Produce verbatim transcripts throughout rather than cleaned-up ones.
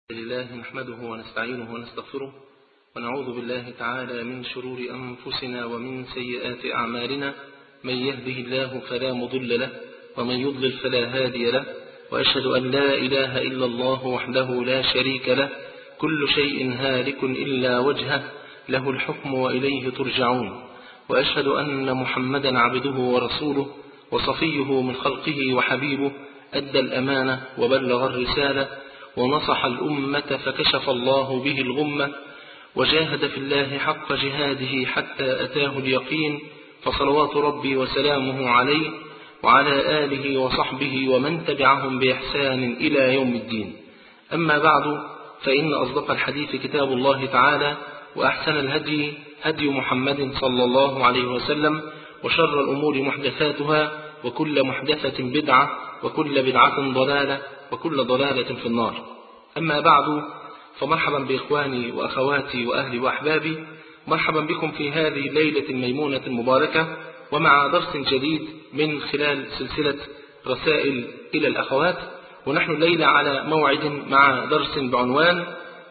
لله نحمده ونستعينه ونستغفره ونعوذ بالله تعالى من شرور أنفسنا ومن سيئات أعمالنا. من يهده الله فلا مضل له ومن يضلل فلا هادي له، وأشهد أن لا إله إلا الله وحده لا شريك له، كل شيء هالك إلا وجهه، له الحكم وإليه ترجعون. وأشهد أن محمدا عبده ورسوله وصفيه من خلقه وحبيبه، أدى الأمانة وبلغ الرسالة ونصح الأمة فكشف الله به الغمة، وجاهد في الله حق جهاده حتى أتاه اليقين، فصلوات ربي وسلامه عليه وعلى آله وصحبه ومن تبعهم بإحسان إلى يوم الدين. أما بعد، فإن أصدق الحديث كتاب الله تعالى، وأحسن الهدي هدي محمد صلى الله عليه وسلم، وشر الأمور محدثاتها، وكل محدثة بدعة، وكل بدعة ضلالة، وكل ضلالة في النار. أما بعد، فمرحبا بإخواني وأخواتي وأهلي وأحبابي، مرحبا بكم في هذه الليلة الميمونة المباركة، ومع درس جديد من خلال سلسلة رسائل إلى الأخوات. ونحن الليلة على موعد مع درس بعنوان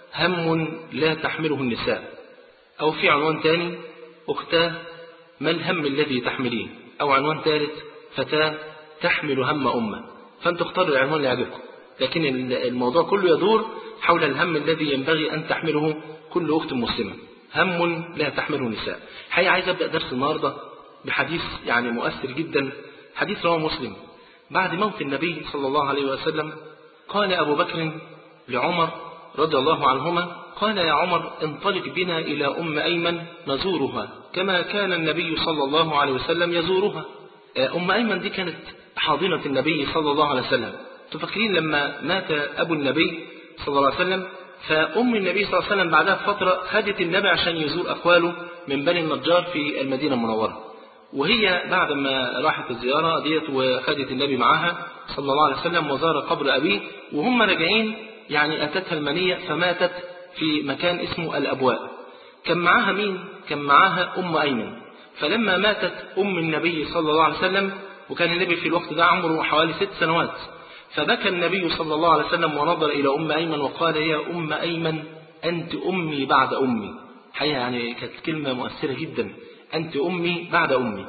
هم لا تحمله النساء، أو في عنوان ثاني أختاه ما الهم الذي تحملين، أو عنوان ثالث فتاة تحمل هم أمة. فأنتوا اختاروا العنوان اللي يعجبكم، لكن الموضوع كله يدور حول الهم الذي ينبغي أن تحمله كل أخت مسلمة، هم لا تحمله النساء. حقيقة عايز أبدأ درس النهاردة بحديث يعني مؤثر جدا، حديث رواه مسلم. بعد موت النبي صلى الله عليه وسلم قال أبو بكر لعمر رضي الله عنهما، قال يا عمر انطلق بنا إلى أم أيمن نزورها كما كان النبي صلى الله عليه وسلم يزورها. أم أيمن دي كانت حاضنة النبي صلى الله عليه وسلم. تفكرين لما مات أبو النبي صلى الله عليه وسلم، فأم النبي صلى الله عليه وسلم بعدها فترة خدت النبي عشان يزور أخواله من بني النجار في المدينة المنورة، وهي بعد ما راحت الزيارة ديت وخدت النبي معها صلى الله عليه وسلم وزار قبر أبيه، وهم راجعين يعني أتتها المنية فماتت في مكان اسمه الأبواء. كان معاها مين؟ كان معاها أم أيمن. فلما ماتت أم النبي صلى الله عليه وسلم، وكان النبي في الوقت ده عمره حوالي ست سنوات، فبكى النبي صلى الله عليه وسلم ونظر إلى أم أيمن وقال يا أم أيمن أنت أمي بعد أمي. حقيقة يعني كانت كلمة مؤثرة جدا، أنت أمي بعد أمي.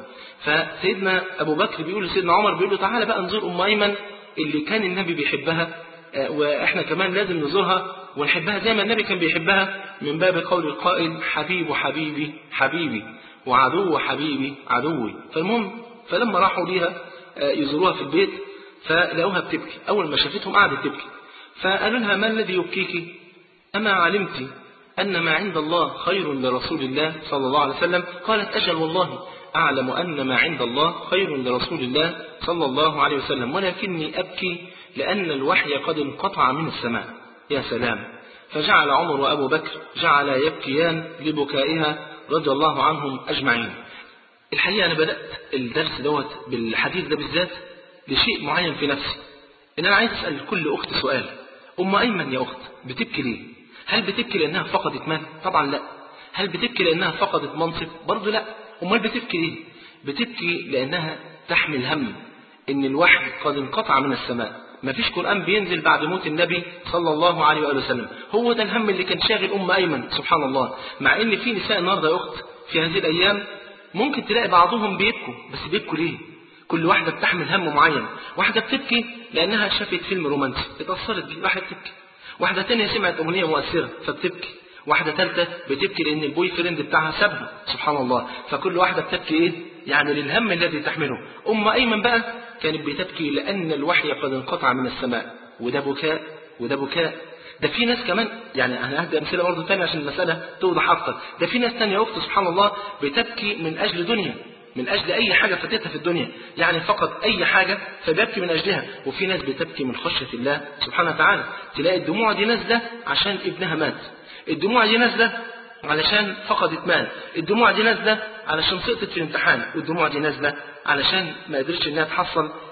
فسيدنا أبو بكر بيقول لسيدنا عمر، بيقول له تعالى بقى نزور أم أيمن اللي كان النبي بيحبها، وإحنا كمان لازم نزورها ونحبها زي ما النبي كان بيحبها، من باب قول القائل حبيب حبيبي حبيبي وعدو حبيبي عدوي. فالمهم فلما راحوا ليها يزوروها في البيت فلقوها بتبكي. أول ما شافتهم قعدت تبكي، فقالوا لها ما الذي يبكيك؟ أما علمت أن ما عند الله خير لرسول الله صلى الله عليه وسلم؟ قالت أجل والله أعلم أن ما عند الله خير لرسول الله صلى الله عليه وسلم، ولكني أبكي لأن الوحي قد انقطع من السماء. يا سلام. فجعل عمر وأبو بكر جعل يبكيان لبكائها رضي الله عنهم أجمعين. الحقيقة أنا بدأت الدرس دوت بالحديث ده بالذات لشيء معين في نفسي، إن أنا عايز أسأل كل أخت سؤال. أم أيمن يا أخت بتبكي ليه؟ هل بتبكي لأنها فقدت مال؟ طبعا لا. هل بتبكي لأنها فقدت منصب؟ برضو لا. أمال بتبكي ليه؟ بتبكي لأنها تحمل هم إن الوحي قد انقطع من السماء، ما فيش قرآن بينزل بعد موت النبي صلى الله عليه وآله وسلم. هو ده الهم اللي كان شاغل أم أيمن. سبحان الله. مع إن في نساء النهارده يا أخت في هذه الأيام ممكن تلاقي بعضهم بيبكوا، بس بيبكوا ليه؟ كل واحدة بتحمل هم معين. واحدة بتبكي لأنها شافت فيلم رومانسي اتأثرت بيه، واحدة بتبكي. واحدة تانية سمعت أغنية مؤثرة فبتبكي. واحدة ثالثة بتبكي لأن البوي فريند بتاعها سابها. سبحان الله. فكل واحدة بتبكي إيه؟ يعني للهم الذي تحمله. أم أيمن بقى كانت بتبكي لأن الوحي قد انقطع من السماء، وده بكاء وده بكاء. ده في ناس كمان، يعني أنا هدي أمثلة برضه تانية عشان المسألة توضح أكتر. ده في ناس تانية أخت سبحان الله بتبكي من أجل دنيا، من أجل أي حاجة فاتتها في الدنيا، يعني فقط أي حاجة فبيبكي من أجلها. وفي ناس بتبكي من خشية الله سبحانه وتعالى. تلاقي الدموع دي نازلة عشان ابنها مات، الدموع دي نازلة علشان فقدت مال، الدموع دي نازلة علشان سقطت في الامتحان، والدموع دي نازلة علشان ما قدرتش انها تحصل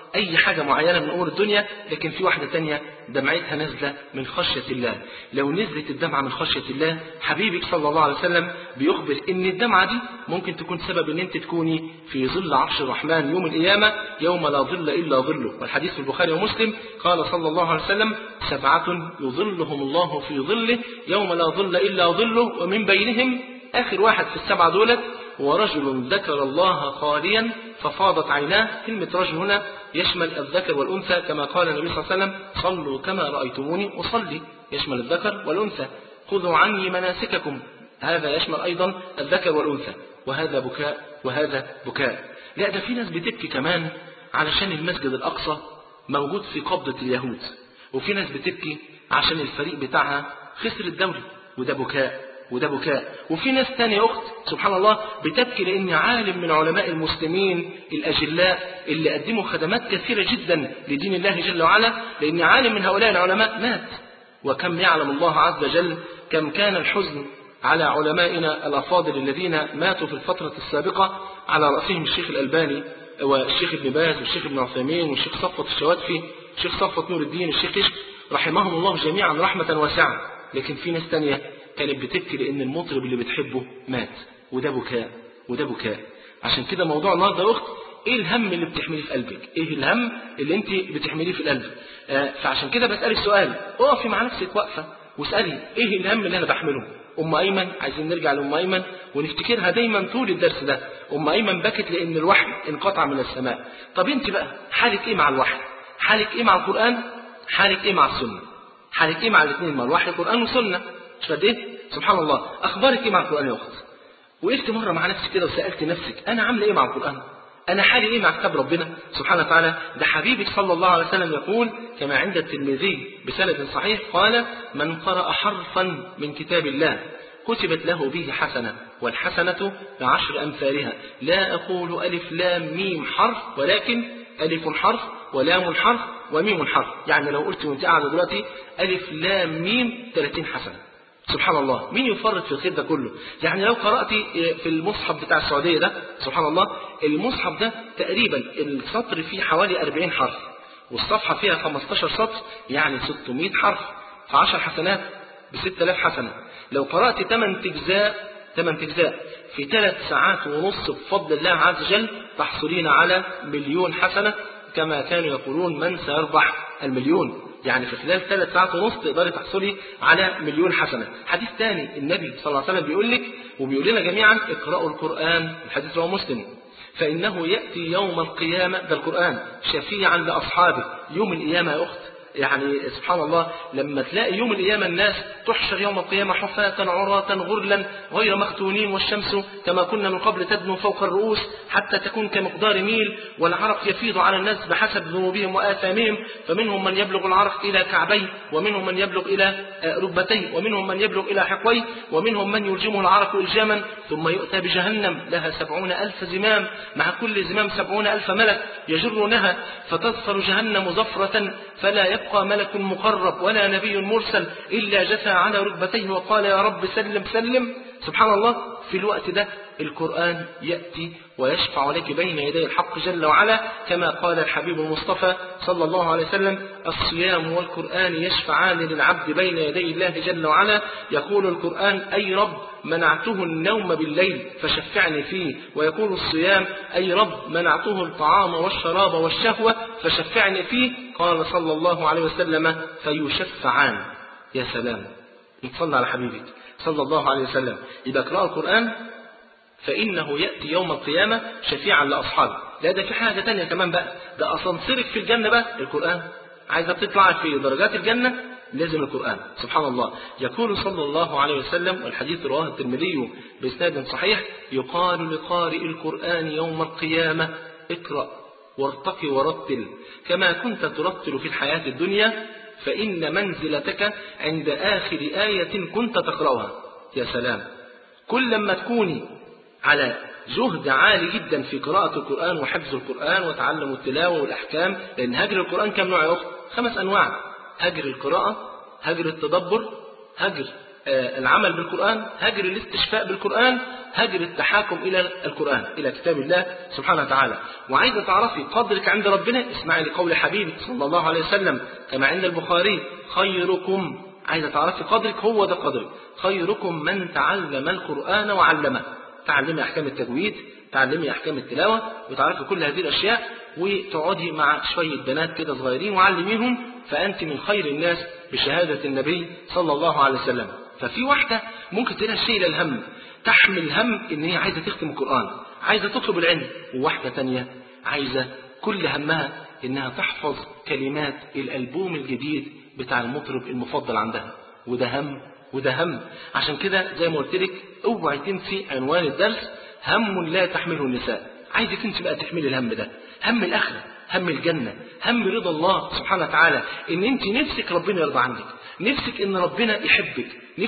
أي حاجة معينة من أمور الدنيا، لكن في واحدة تانية دمعتها نازلة من خشية الله. لو نزلت الدمعة من خشية الله، حبيبك صلى الله عليه وسلم بيخبر إن الدمعة دي ممكن تكون سبب إن أنت تكوني في ظل عرش الرحمن يوم القيامة يوم لا ظل إلا ظله. والحديث في البخاري ومسلم قال صلى الله عليه وسلم: سبعة يظلهم الله في ظله يوم لا ظل إلا ظله، ومن بينهم آخر واحد في السبعة دولت ورجل ذكر الله خاليا ففاضت عيناه. كلمة رجل هنا يشمل الذكر والأنثى، كما قال النبي صلى الله عليه وسلم: صلوا كما رأيتموني أصلي، يشمل الذكر والأنثى. خذوا عني مناسككم، هذا يشمل أيضا الذكر والأنثى. وهذا بكاء وهذا بكاء. لا، ده في ناس بتبكي كمان علشان المسجد الأقصى موجود في قبضة اليهود، وفي ناس بتبكي عشان الفريق بتاعها خسر الدوري، وده بكاء وده بكاء. وفي ناس تانية أخت سبحان الله بتبكي لأن عالم من علماء المسلمين الأجلاء اللي قدموا خدمات كثيرة جدا لدين الله جل وعلا، لأن عالم من هؤلاء العلماء مات. وكم يعلم الله عز وجل كم كان الحزن على علمائنا الأفاضل الذين ماتوا في الفترة السابقة، على رأسهم الشيخ الألباني والشيخ ابن باز والشيخ ابن عثيمين والشيخ صفوت الشواتفي والشيخ صفوت نور الدين والشيخ كشك، رحمهم الله جميعا رحمة واسعة. لكن في ناس تانية كانت بتبكي لأن المطرب اللي بتحبه مات، وده بكاء وده بكاء. عشان كده موضوع النهارده يا أخت، إيه الهم اللي بتحمليه في قلبك؟ إيه الهم اللي أنت بتحمليه في القلب؟ آه فعشان كده بسألك سؤال، اقفي مع نفسك وقفة واسألي إيه الهم اللي أنا بحمله؟ أم أيمن، عايزين نرجع لأم أيمن ونفتكرها دايما طول الدرس ده. أم أيمن بكت لأن الوحي انقطع من السماء. طب أنت بقى حالك إيه مع الوحي؟ حالك إيه مع القرآن؟ حالك إيه مع السنة؟ حالك إيه مع الاثنين، مع الوحي القرآن والسنة؟ مش قد إيه؟ سبحان الله. أخبارك إيه مع القرآن يا أخت؟ وقفت مرة مع نفسك كده وسألت نفسك أنا عاملة إيه مع القرآن؟ أنا حالي إيه مع كتاب ربنا سبحانه وتعالى؟ ده حبيبك صلى الله عليه وسلم يقول كما عند الترمذي بسند صحيح قال: من قرأ حرفا من كتاب الله كتبت له به حسنة، والحسنة بعشر أمثالها. لا أقول ألف لام ميم حرف، ولكن ألف حرف ولام حرف وميم حرف. يعني لو قلت وانت قاعدة دلوقتي ألف لام ميم ثلاثين حسنة. سبحان الله، مين يفرط في الخير ده كله؟ يعني لو قرأت في المصحف بتاع السعودية ده سبحان الله، المصحف ده تقريبا السطر فيه حوالي أربعين حرف، والصفحة فيها خمستاشر سطر، يعني ستمائة حرف، فعشر حسنات بستة آلاف حسنة. لو قرأت ثمان أجزاء ثمان أجزاء في ثلاث ساعات ونص بفضل الله عز وجل تحصلين على مليون حسنة، كما كانوا يقولون من سيربح المليون. يعني في خلال ثلاث ساعات ونص تقدري تحصلي على مليون حسنة. حديث ثاني النبي صلى الله عليه وسلم بيقول لك وبيقول لنا جميعا: اقرأوا القرآن، الحديث رواه مسلم، فإنه يأتي يوم القيامة، ده القرآن، شفيعا لأصحابه يوم القيامة يا أخت. يعني سبحان الله لما تلاقي يوم القيامة الناس تحشر يوم القيامة حفاة عراة غرلا غير مختونين، والشمس كما كنا من قبل تدنو فوق الرؤوس حتى تكون كمقدار ميل، والعرق يفيض على الناس بحسب ذنوبهم وآثامهم، فمنهم من يبلغ العرق إلى كعبيه، ومنهم من يبلغ إلى ركبتيه، ومنهم من يبلغ إلى حقويه، ومنهم من يلجمه العرق إلجاما، ثم يؤتى بجهنم لها سبعون ألف زمام، مع كل زمام سبعون ألف ملك يجرونها، فتظفر جهنم زفرة فلا يبقى ملك مقرب ولا نبي مرسل إلا جثى على ركبتيه وقال: يا رب سلم سلم. سبحان الله، في الوقت ده القرآن يأتي ويشفع لك بين يدي الحق جل وعلا، كما قال الحبيب المصطفى صلى الله عليه وسلم: الصيام والقرآن يشفعان للعبد بين يدي الله جل وعلا. يقول القرآن: أي رب منعته النوم بالليل فشفعني فيه، ويقول الصيام: أي رب منعته الطعام والشراب والشهوة فشفعني فيه. قال صلى الله عليه وسلم: فيشفعان. يا سلام، نتصلى على حبيبك صلى الله عليه وسلم. يبقى اقرأ القرآن فإنه يأتي يوم القيامة شفيعا لأصحابه. لا، ده في حاجة تانية كمان بقى، ده أسانسيرك في الجنة بقى القرآن. عايزة تطلع في درجات الجنة لازم القرآن. سبحان الله، يقول صلى الله عليه وسلم، والحديث رواه الترمذي بإسناد صحيح: يقال لقارئ القرآن يوم القيامة: اقرأ وارتقي ورتل كما كنت ترتل في الحياة الدنيا، فإن منزلتك عند آخر آية كنت تقرأها. يا سلام، كل لما تكوني على جهد عالي جدا في قراءة القرآن وحفظ القرآن وتعلم التلاوة والأحكام، لأن هجر القرآن كم نوع يا أخت؟ خمس أنواع: هجر القراءة، هجر التدبر، هجر العمل بالقرآن، هجر الاستشفاء بالقرآن، هجر التحاكم إلى القرآن، إلى كتاب الله سبحانه وتعالى. وعايزة تعرفي قدرك عند ربنا، اسمعي لقول حبيبك صلى الله عليه وسلم كما عند البخاري: خيركم، عايزة تعرفي قدرك، هو ده قدرك، خيركم من تعلم القرآن وعلمه. تعلمي أحكام التجويد، تعلمي أحكام التلاوة، وتعرفي كل هذه الأشياء، وتقعدي مع شوية بنات كده صغيرين وعلميهم، فأنت من خير الناس بشهادة النبي صلى الله عليه وسلم. ففي واحدة ممكن تلاقي شيء للهم، تحمل هم إن هي عايزة تختم القرآن، عايزة تطلب العلم، وواحدة تانية عايزة كل همها إنها تحفظ كلمات الألبوم الجديد بتاع المطرب المفضل عندها، وده هم وده هم. عشان كده زي ما قلت لك، اوعي تنسي عنوان الدرس: هم لا تحمله النساء. عايزك انت بقى تحملي الهم ده، هم الآخرة، هم الجنة، هم رضا الله سبحانه وتعالى، ان انت نفسك ربنا يرضى عنك، نفسك ان ربنا يحبك،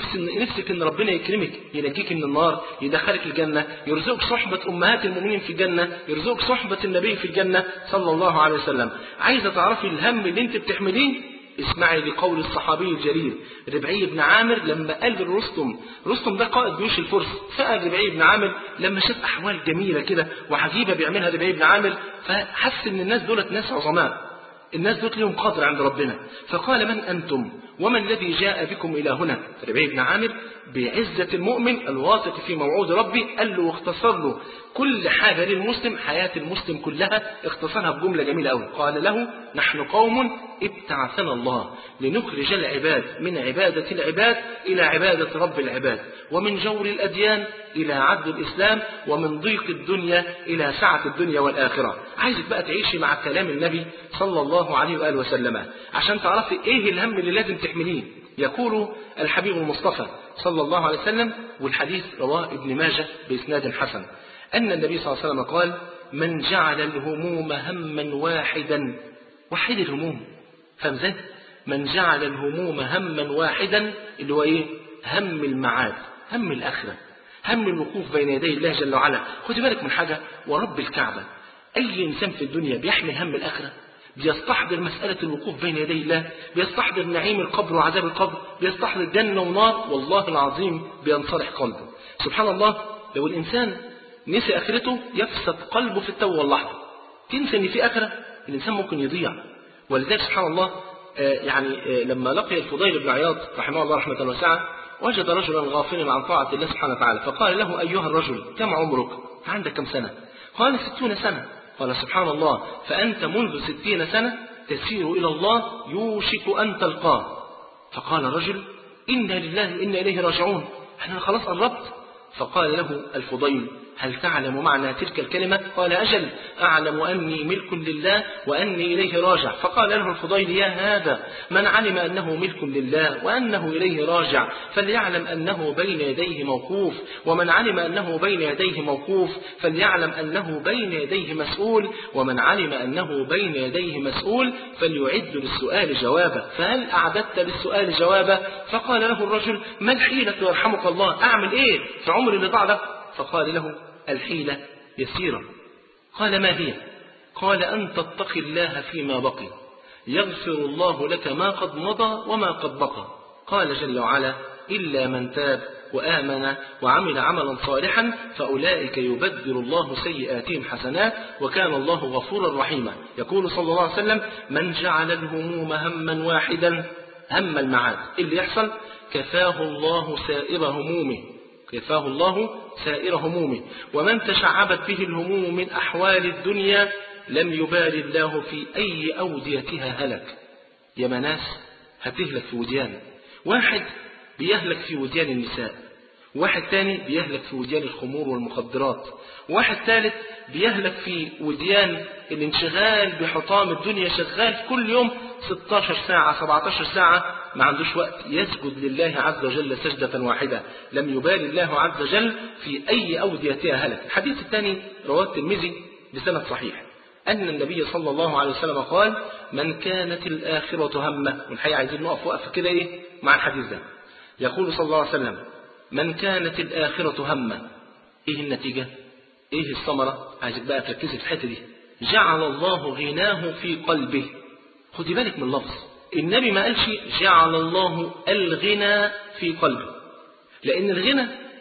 نفسك ان ربنا يكرمك، ينجيك من النار، يدخلك الجنة، يرزقك صحبة امهات المؤمنين في الجنة، يرزقك صحبة النبي في الجنة صلى الله عليه وسلم. عايزة تعرفي الهم اللي انت بتحمليه؟ اسمعي لقول الصحابي الجليل ربعي بن عامر لما قال لرستم، رستم ده قائد جيوش الفرس، سأل ربعي بن عامر لما شاف أحوال جميلة كده وعجيبة بيعملها ربعي بن عامر، فحس إن الناس دولت ناس عظماء، الناس دول لهم قدر عند ربنا، فقال: من أنتم وما الذي جاء بكم إلى هنا؟ ربعي بن عامر بعزة المؤمن الواثق في موعود ربي قال له واختصر له كل حاجة للمسلم، حياة المسلم كلها اختصرها بجملة جميلة أوي. قال له: نحن قوم ابتعثنا الله لنخرج العباد من عبادة العباد إلى عبادة رب العباد، ومن جور الأديان إلى عدل الإسلام، ومن ضيق الدنيا إلى سعة الدنيا والآخرة. عايزك بقى تعيشي مع كلام النبي صلى الله عليه وآله وسلم عشان تعرفي إيه الهم اللي لازم تحمليه. يقول الحبيب المصطفى صلى الله عليه وسلم، والحديث رواه ابن ماجه بإسناد حسن، أن النبي صلى الله عليه وسلم قال: من جعل الهموم هما واحدا، وحد الهموم، فاهم ازاي؟ من جعل الهموم هما واحدا، اللي هو ايه؟ هم المعاد، هم الآخرة، هم الوقوف بين يدي الله جل وعلا. خدي بالك من حاجة، ورب الكعبة أي إنسان في الدنيا بيحمل هم الآخرة، بيستحضر مسألة الوقوف بين يدي الله، بيستحضر نعيم القبر وعذاب القبر، بيستحضر جنة ونار، والله العظيم بينصرح قلبه. سبحان الله، لو الإنسان نسي آخرته يفسد قلبه في التو واللحظة. تنسى إن في آخرة، الإنسان ممكن يضيع. ولذلك سبحان الله آه يعني آه لما لقي الفضيل بن عياض رحمه الله رحمة واسعة، وجد رجلا غافلا عن طاعة الله سبحانه وتعالى، فقال له: أيها الرجل، كم عمرك؟ عندك كم سنة؟ قال: ستون سنة. قال: سبحان الله، فأنت منذ ستين سنة تسير إلى الله يوشك أن تلقاه. فقال الرجل: إنا لله إنا إليه راجعون، احنا خلاص قربت. فقال له الفضيل: هل تعلم معنى تلك الكلمة؟ قال: أجل، أعلم أني ملك لله وأني إليه راجع. فقال له الفضيل: يا هذا، من علم أنه ملك لله وأنه إليه راجع فليعلم أنه بين يديه موقوف، ومن علم أنه بين يديه موقوف فليعلم أنه بين يديه مسؤول، ومن علم أنه بين يديه مسؤول فليعد للسؤال جوابا، فهل أعددت للسؤال جوابا؟ فقال له الرجل: ما الحيلة يرحمك الله؟ أعمل إيه في عمري اللي ضاع ده؟ فقال له: الحيلة يسيرة. قال: ما هي؟ قال: أن تتقي الله فيما بقي، يغفر الله لك ما قد مضى وما قد بقى. قال جل وعلا: إلا من تاب وآمن وعمل عملا صالحا فأولئك يبدل الله سيئاتهم حسنات وكان الله غفورا رحيما. يقول صلى الله عليه وسلم: من جعل الهموم هما واحدا، هم المعاد، اللي يحصل كفاه الله سائر همومه، كفاه الله سائر همومه. ومن تشعبت به الهموم من أحوال الدنيا لم يبال الله في أي أوديتها هلك. يا مناس هتهلك في وديان، واحد بيهلك في وديان النساء، واحد تاني بيهلك في وديان الخمور والمخدرات، واحد ثالث بيهلك في وديان الانشغال بحطام الدنيا، شغال كل يوم ستة عشر ساعة سبعة عشر ساعة، ما عندوش وقت يسجد لله عز وجل سجدة واحدة، لم يبال الله عز وجل في أي أوديتها هلك. الحديث الثاني رواه الترمذي بسند صحيح أن النبي صلى الله عليه وسلم قال: من كانت الآخرة همه. والحقيقة عايزين نقف وقف كده إيه مع الحديث ده. يقول صلى الله عليه وسلم: من كانت الآخرة همه، إيه النتيجة؟ إيه الثمرة؟ عايزك بقى تركزي في الحتة دي. جعل الله غناه في قلبه. خدي بالك من اللفظ، النبي ما قالش جعل الله الغنى في قلبه، لأن الغنى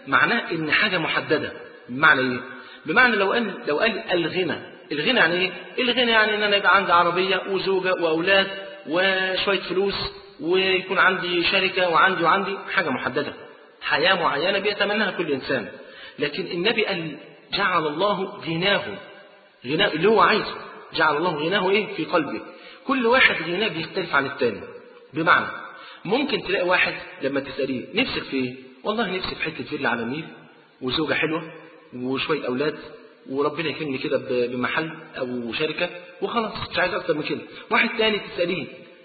معناه إن حاجة محددة. بمعنى إيه؟ بمعنى لو قال لو قال الغنى، الغنى يعني إيه؟ الغنى يعني إن أنا يبقى عندي عربية وزوجة وأولاد وشوية فلوس ويكون عندي شركة وعندي وعندي حاجة محددة، حياة معينة بيتمناها كل إنسان. لكن النبي قال جعل الله غناه، غناه اللي هو عايزه، جعل الله غناه إيه؟ في قلبه. كل واحد غناه بيختلف عن التاني. بمعنى ممكن تلاقي واحد لما تسأليه نفسك في إيه؟ والله نفسي في حتة فيلا على النيل وزوجة حلوة وشوية أولاد وربنا يكرمني كده بمحل أو شركة وخلاص، مش عايز أكتر من كده. واحد تاني تسأليه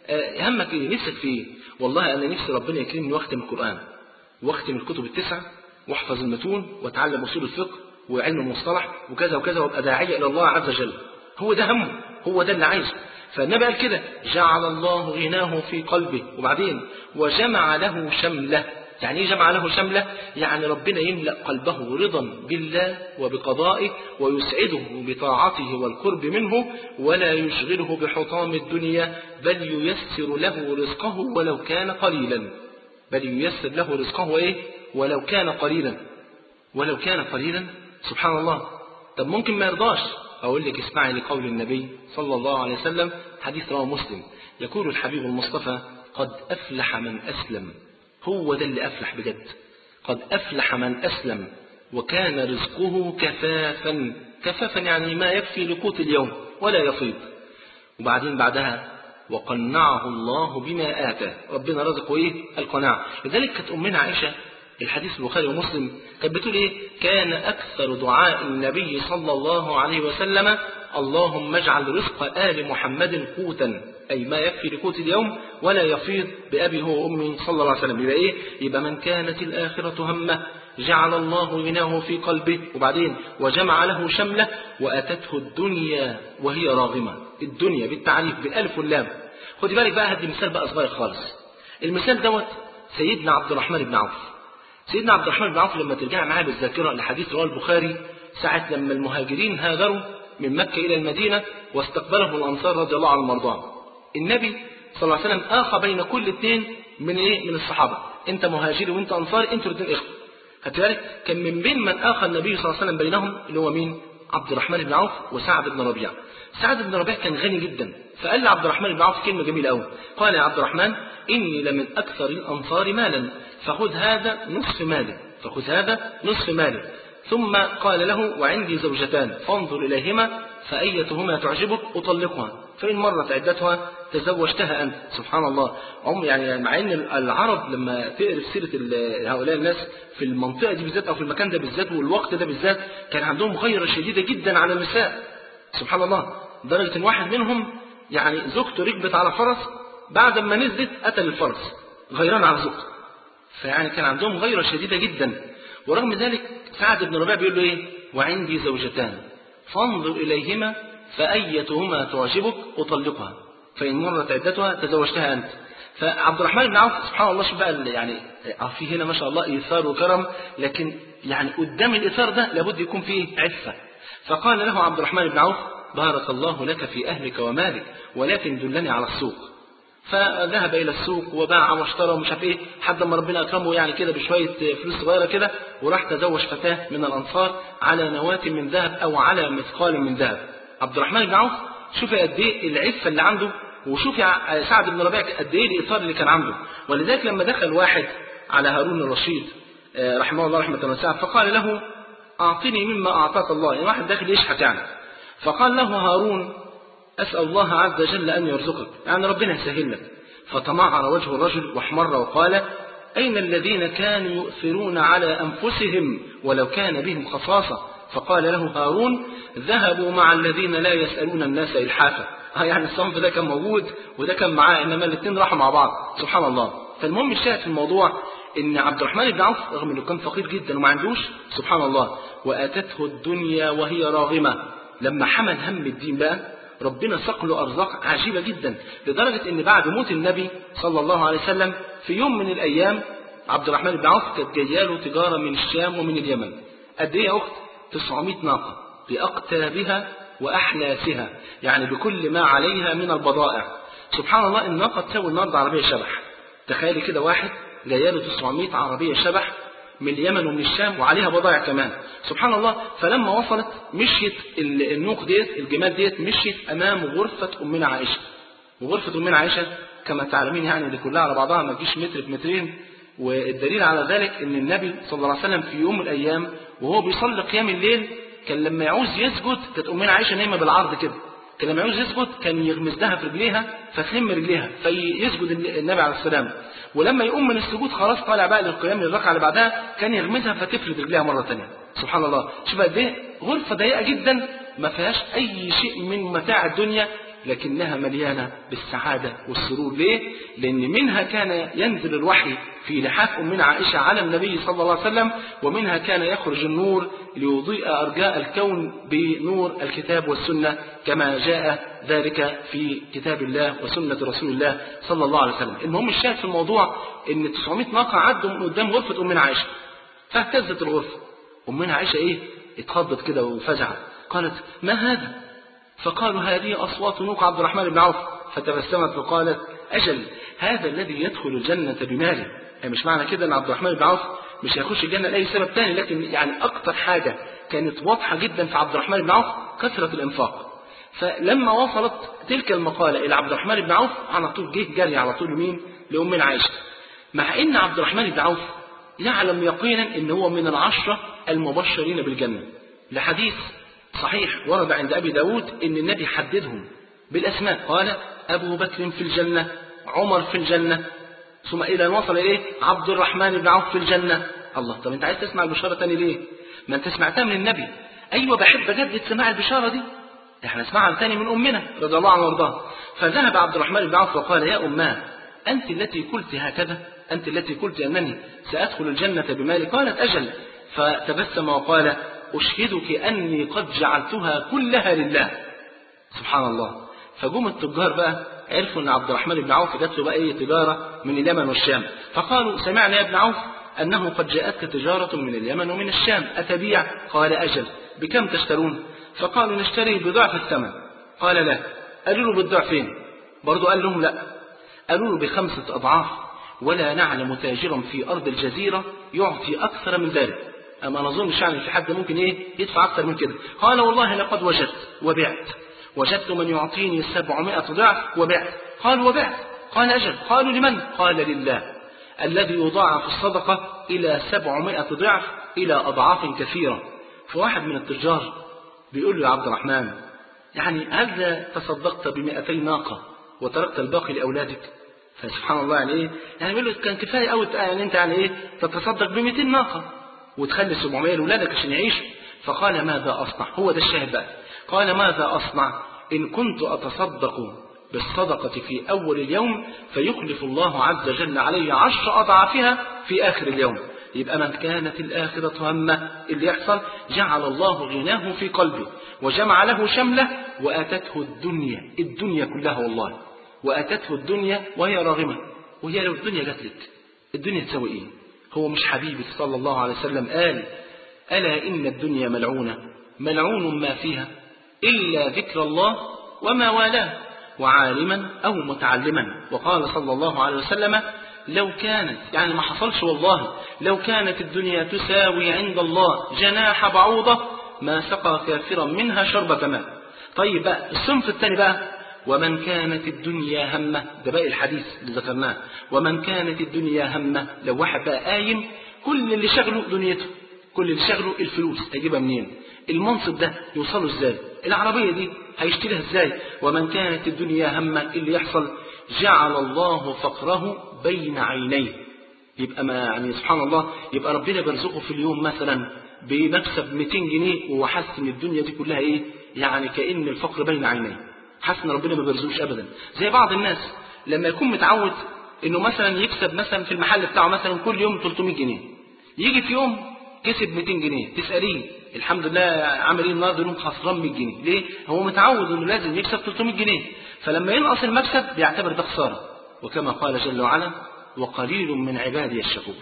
همك إيه؟ نفسك في إيه؟ والله أنا نفسي ربنا يكرمني واختم القرآن واختم الكتب التسعة واحفظ المتون واتعلم أصول الفقه وعلم المصطلح وكذا وكذا وابقى داعية إلى الله عز وجل. هو ده همه، هو ده اللي عايزه. فالنبي قال كده جعل الله غناه في قلبه. وبعدين وجمع له شمله. يعني ايه جمع له شمله؟ يعني ربنا يملأ قلبه رضا بالله وبقضائه ويسعده بطاعته والقرب منه ولا يشغله بحطام الدنيا، بل ييسر له رزقه ولو كان قليلا. بل ييسر له رزقه ايه؟ ولو كان قليلا. ولو كان قليلا. سبحان الله. طب ممكن ما يرضاش. أقول لك اسمعي لقول النبي صلى الله عليه وسلم، حديث رواه مسلم، يقول الحبيب المصطفى قد أفلح من أسلم. هو ده اللي أفلح بجد. قد أفلح من أسلم وكان رزقه كفافا. كفافا يعني ما يكفي لقوت اليوم ولا يفيض. وبعدين بعدها وقنعه الله بما آتاه. ربنا رزقه إيه؟ القناعة. لذلك كانت أمنا عائشة الحديث البخاري ومسلم كانت بتقول إيه؟ كان أكثر دعاء النبي صلى الله عليه وسلم اللهم اجعل رزق آل محمد قوتا، أي ما يكفي لقوت اليوم ولا يفيض بأبي هو وأمي صلى الله عليه وسلم. يبقى إيه؟ يبقى من كانت الآخرة همه جعل الله غناه في قلبه. وبعدين وجمع له شمله وأتته الدنيا وهي راغمة. الدنيا بالتعريف بالألف واللام. خدي بالك بقى، هدي مثال بقى صغير خالص. المثال دوت سيدنا عبد الرحمن بن عوف. سيدنا عبد الرحمن بن عوف لما ترجع معاه بالذاكرة لحديث رواه البخاري ساعة لما المهاجرين هاجروا من مكة إلى المدينة واستقبلهم الأنصار رضي الله عنهم وارضاهم، النبي صلى الله عليه وسلم آخى بين كل اثنين من إيه؟ من الصحابة. أنت مهاجري وأنت أنصاري، أنتوا الاثنين إخوة. خدت بالك؟ كان من بين من آخى النبي صلى الله عليه وسلم بينهم اللي هو مين؟ عبد الرحمن بن عوف وسعد بن ربيعة. سعد بن ربيعة كان غني جدا، فقال لعبد الرحمن بن عوف كلمة جميلة قوي. قال يا عبد الرحمن إني لمن أكثر الأنصار مالا فخذ هذا نصف مالي، فخذ هذا نصف مالي. ثم قال له وعندي زوجتان فانظر إليهما فأيتهما تعجبك أطلقها، فإن مرت عدتها تزوجتها أنت. سبحان الله. هم يعني مع أن العرب لما تقرأ سيرة هؤلاء الناس في المنطقة دي بالذات أو في المكان ده بالذات والوقت ده بالذات كان عندهم غيرة شديدة جدا على النساء. سبحان الله. درجة إن واحد منهم يعني زوجته ركبت على فرس، بعد ما نزلت قتل الفرس غيران على زوجته. فيعني كان عندهم غيرة شديدة جدا. ورغم ذلك سعد بن ربيعة بيقول له إيه؟ وعندي زوجتان فانظر إليهما فأيتهما تعجبك أطلقها، فإن مرت عدتها تزوجتها أنت. فعبد الرحمن بن عوف سبحان الله شوف بقى يعني في هنا ما شاء الله إيثار وكرم، لكن يعني قدام الإيثار ده لابد يكون فيه عفة. فقال له عبد الرحمن بن عوف بارك الله لك في أهلك ومالك ولكن دلني على السوق. فذهب إلى السوق وباع واشترى ومش عارف إيه حد ما ربنا أكرمه يعني كده بشوية فلوس صغيرة كده، وراح تزوج فتاة من الأنصار على نواة من ذهب أو على مثقال من ذهب. عبد الرحمن بن عوف شوف قد إيه العفة اللي عنده، وشوف سعد بن ربيعة قد إيه الإيثار اللي كان عنده. ولذلك لما دخل واحد على هارون الرشيد رحمه الله رحمة واسعة فقال له أعطني مما أعطاك الله، يعني واحد داخل يشحت يعني. فقال له هارون أسأل الله عز وجل أن يرزقك، يعني ربنا يسهل لك. فتمعر وجه الرجل واحمر وقال أين الذين كانوا يؤثرون على أنفسهم ولو كان بهم خصاصة؟ فقال له هارون ذهبوا مع الذين لا يسألون الناس إلحافا. يعني الصنف ده كان موجود وده كان معاه، إنما الاثنين راحوا مع بعض. سبحان الله. فالمهم الشاهد في الموضوع إن عبد الرحمن بن عوف رغم إنه كان فقير جدا وما عندوش سبحان الله وأتته الدنيا وهي راغمة، لما حمل هم الدين بقى ربنا ساق له أرزاق عجيبة جدا، لدرجة إن بعد موت النبي صلى الله عليه وسلم في يوم من الأيام عبد الرحمن بن عوف كانت جايه له تجارة من الشام ومن اليمن. قد إيه يا أخت؟ تسعمائة ناقة بأقتابها وأحلاسها، يعني بكل ما عليها من البضائع. سبحان الله. الناقة تساوي النهارده عربية شبح. تخيلي كده واحد جايه له تسعمائة عربية شبح من اليمن ومن الشام وعليها بضائع كمان. سبحان الله. فلما وصلت مشيت النوق ديت الجمال ديت مشيت أمام غرفة أمنا عائشة. وغرفة أمنا عائشة كما تعلمين يعني اللي كلها على بعضها ما تجيش متر بمترين. والدليل على ذلك ان النبي صلى الله عليه وسلم في يوم من الايام وهو بيصلي قيام الليل كان لما يعوز يسجد كانت امنا عائشه نايمه بالعرض كده، كان لما يعوز يسجد كان يغمز لها في رجليها فتلم رجليها فيسجد النبي عليه السلام، ولما يقوم من السجود خلاص طالع بقى للقيام للركعه اللي بعدها كان يغمزها فتفرد رجليها مره ثانيه. سبحان الله. شوف قد ايه غرفه ضيقه جدا ما فيهاش اي شيء من متاع الدنيا لكنها مليانة بالسعادة والسرور. ليه؟ لأن منها كان ينزل الوحي في لحاف أمنا عائشة على النبي صلى الله عليه وسلم، ومنها كان يخرج النور ليضيء أرجاء الكون بنور الكتاب والسنة كما جاء ذلك في كتاب الله وسنة رسول الله صلى الله عليه وسلم. المهم الشاهد في الموضوع إن تسعمائة ناقة عدوا من قدام غرفة أمنا عائشة فاهتزت الغرفة. أمنا عائشة إيه؟ اتخضت كده وفزعت، قالت ما هذا؟ فقالوا هذه أصوات نوق عبد الرحمن بن عوف. فتبسمت وقالت أجل هذا الذي يدخل الجنة بماله. يعني مش معنى كده أن عبد الرحمن بن عوف مش هيخش الجنة لأي سبب تاني، لكن يعني أكتر حاجة كانت واضحة جدا في عبد الرحمن بن عوف كثرة الإنفاق. فلما وصلت تلك المقالة إلى عبد الرحمن بن عوف على طول جه جري على طول مين؟ لأمنا عائشة، مع إن عبد الرحمن بن عوف يعلم يقينا إن هو من العشرة المبشرين بالجنة، لحديث صحيح ورد عند أبي داود إن النبي حددهم بالأسماء، قال أبو بكر في الجنة، عمر في الجنة، ثم إلى أن وصل إليه عبد الرحمن بن عوف في الجنة. الله، طب أنت عايز تسمع البشارة تاني ليه؟ ما أنت سمعتها من النبي. أيوة بحب أجدد سماع البشارة دي، إحنا نسمعها تاني من أمنا رضي الله عنها وارضاها. فذهب عبد الرحمن بن عوف وقال يا أماه أنت التي قلت هكذا، أنت التي قلت أنني سأدخل الجنة بمالي؟ قالت أجل. فتبسم وقال أشهدك أني قد جعلتها كلها لله. سبحان الله. فجم التجار بقى عرفوا أن عبد الرحمن بن عوف جات له بقى أي تجارة من اليمن والشام، فقالوا سمعنا يا ابن عوف أنه قد جاءتك تجارة من اليمن ومن الشام أتبيع؟ قال أجل. بكم تشترون؟ فقالوا نشتري بضعف الثمن. قال لا. قالوا له بالضعفين؟ برضو قال لهم لا. قالوا له بخمسة أضعاف، ولا نعلم تاجرا في أرض الجزيرة يعطي أكثر من ذلك. أما نظنش يعني في حد ممكن إيه يدفع أكثر من كده. قال والله لقد وجدت وبعت، وجدت من يعطيني سبعمائة ضعف وبعت. قال وبعت؟ قال أجل. قالوا لمن؟ قال لله الذي يضاعف الصدقة إلى سبعمائة ضعف إلى أضعاف كثيرة. فواحد من التجار بيقول له يا عبد الرحمن يعني هل تصدقت بمئتي ناقة وتركت الباقي لأولادك؟ فسبحان الله يعني إيه يعني بيقول له كان كفاية أوي يعني أنت يعني إيه تتصدق بمئتين ناقة وتخلي سبعمائة لأولادك عشان يعيشوا. فقال ماذا أصنع؟ هو ده الشاهد بقى. قال ماذا أصنع إن كنت أتصدق بالصدقة في أول اليوم فيخلف الله عز وجل علي عشر أضعافها في آخر اليوم. يبقى من كانت الآخرة همه اللي يحصل جعل الله غناه في قلبه وجمع له شمله وأتته الدنيا الدنيا كلها والله وأتته الدنيا وهي راغمة. وهي لو الدنيا جات لك الدنيا تسوي إيه؟ هو مش حبيبك صلى الله عليه وسلم قال ألا إن الدنيا ملعونة ملعون ما فيها إلا ذكر الله وما والاه وعالما أو متعلما. وقال صلى الله عليه وسلم لو كانت يعني ما حصلش والله لو كانت الدنيا تساوي عند الله جناح بعوضة ما سقى كافرا منها شربة ماء. طيب بقى الصنف الثاني بقى ومن كانت الدنيا همه، ده باقي الحديث اللي ذكرناه، ومن كانت الدنيا همه لو واحد بقى قايم كل اللي شغله دنيته، كل اللي شغله الفلوس هيجيبها منين، المنصب ده يوصله ازاي، العربية دي هيشتريها ازاي. ومن كانت الدنيا همه اللي يحصل جعل الله فقره بين عينيه. يبقى ما يعني سبحان الله يبقى ربنا بيرزقه في اليوم مثلا بمكسب مئتين جنيه وهو حاسس ان الدنيا دي كلها ايه يعني كأن الفقر بين عينيه، حاسس ان ربنا ما بيرزقوش ابدا. زي بعض الناس لما يكون متعود انه مثلا يكسب مثلا في المحل بتاعه مثلا كل يوم ثلاثمائة جنيه، يجي في يوم كسب مئتين جنيه تسأليه الحمد لله عامل ايه النهارده؟ يوم خسران مئة جنيه. ليه؟ هو متعود انه لازم يكسب ثلاثمائة جنيه، فلما ينقص المكسب بيعتبر ده خساره. وكما قال جل وعلا وقليل من عبادي الشكور،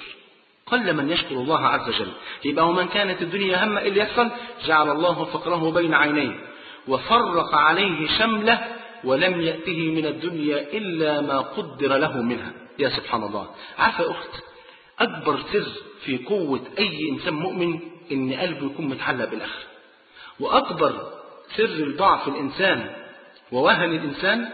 قل من يشكر الله عز وجل. يبقى ومن كانت الدنيا همه اللي يحصل جعل الله فقره بين عينيه وفرق عليه شمله ولم يأته من الدنيا إلا ما قدر له منها. يا سبحان الله. عارفة يا أخت أكبر سر في قوة أي إنسان مؤمن إن قلبه يكون متعلق بالآخرة. وأكبر سر الضعف الإنسان ووهن الإنسان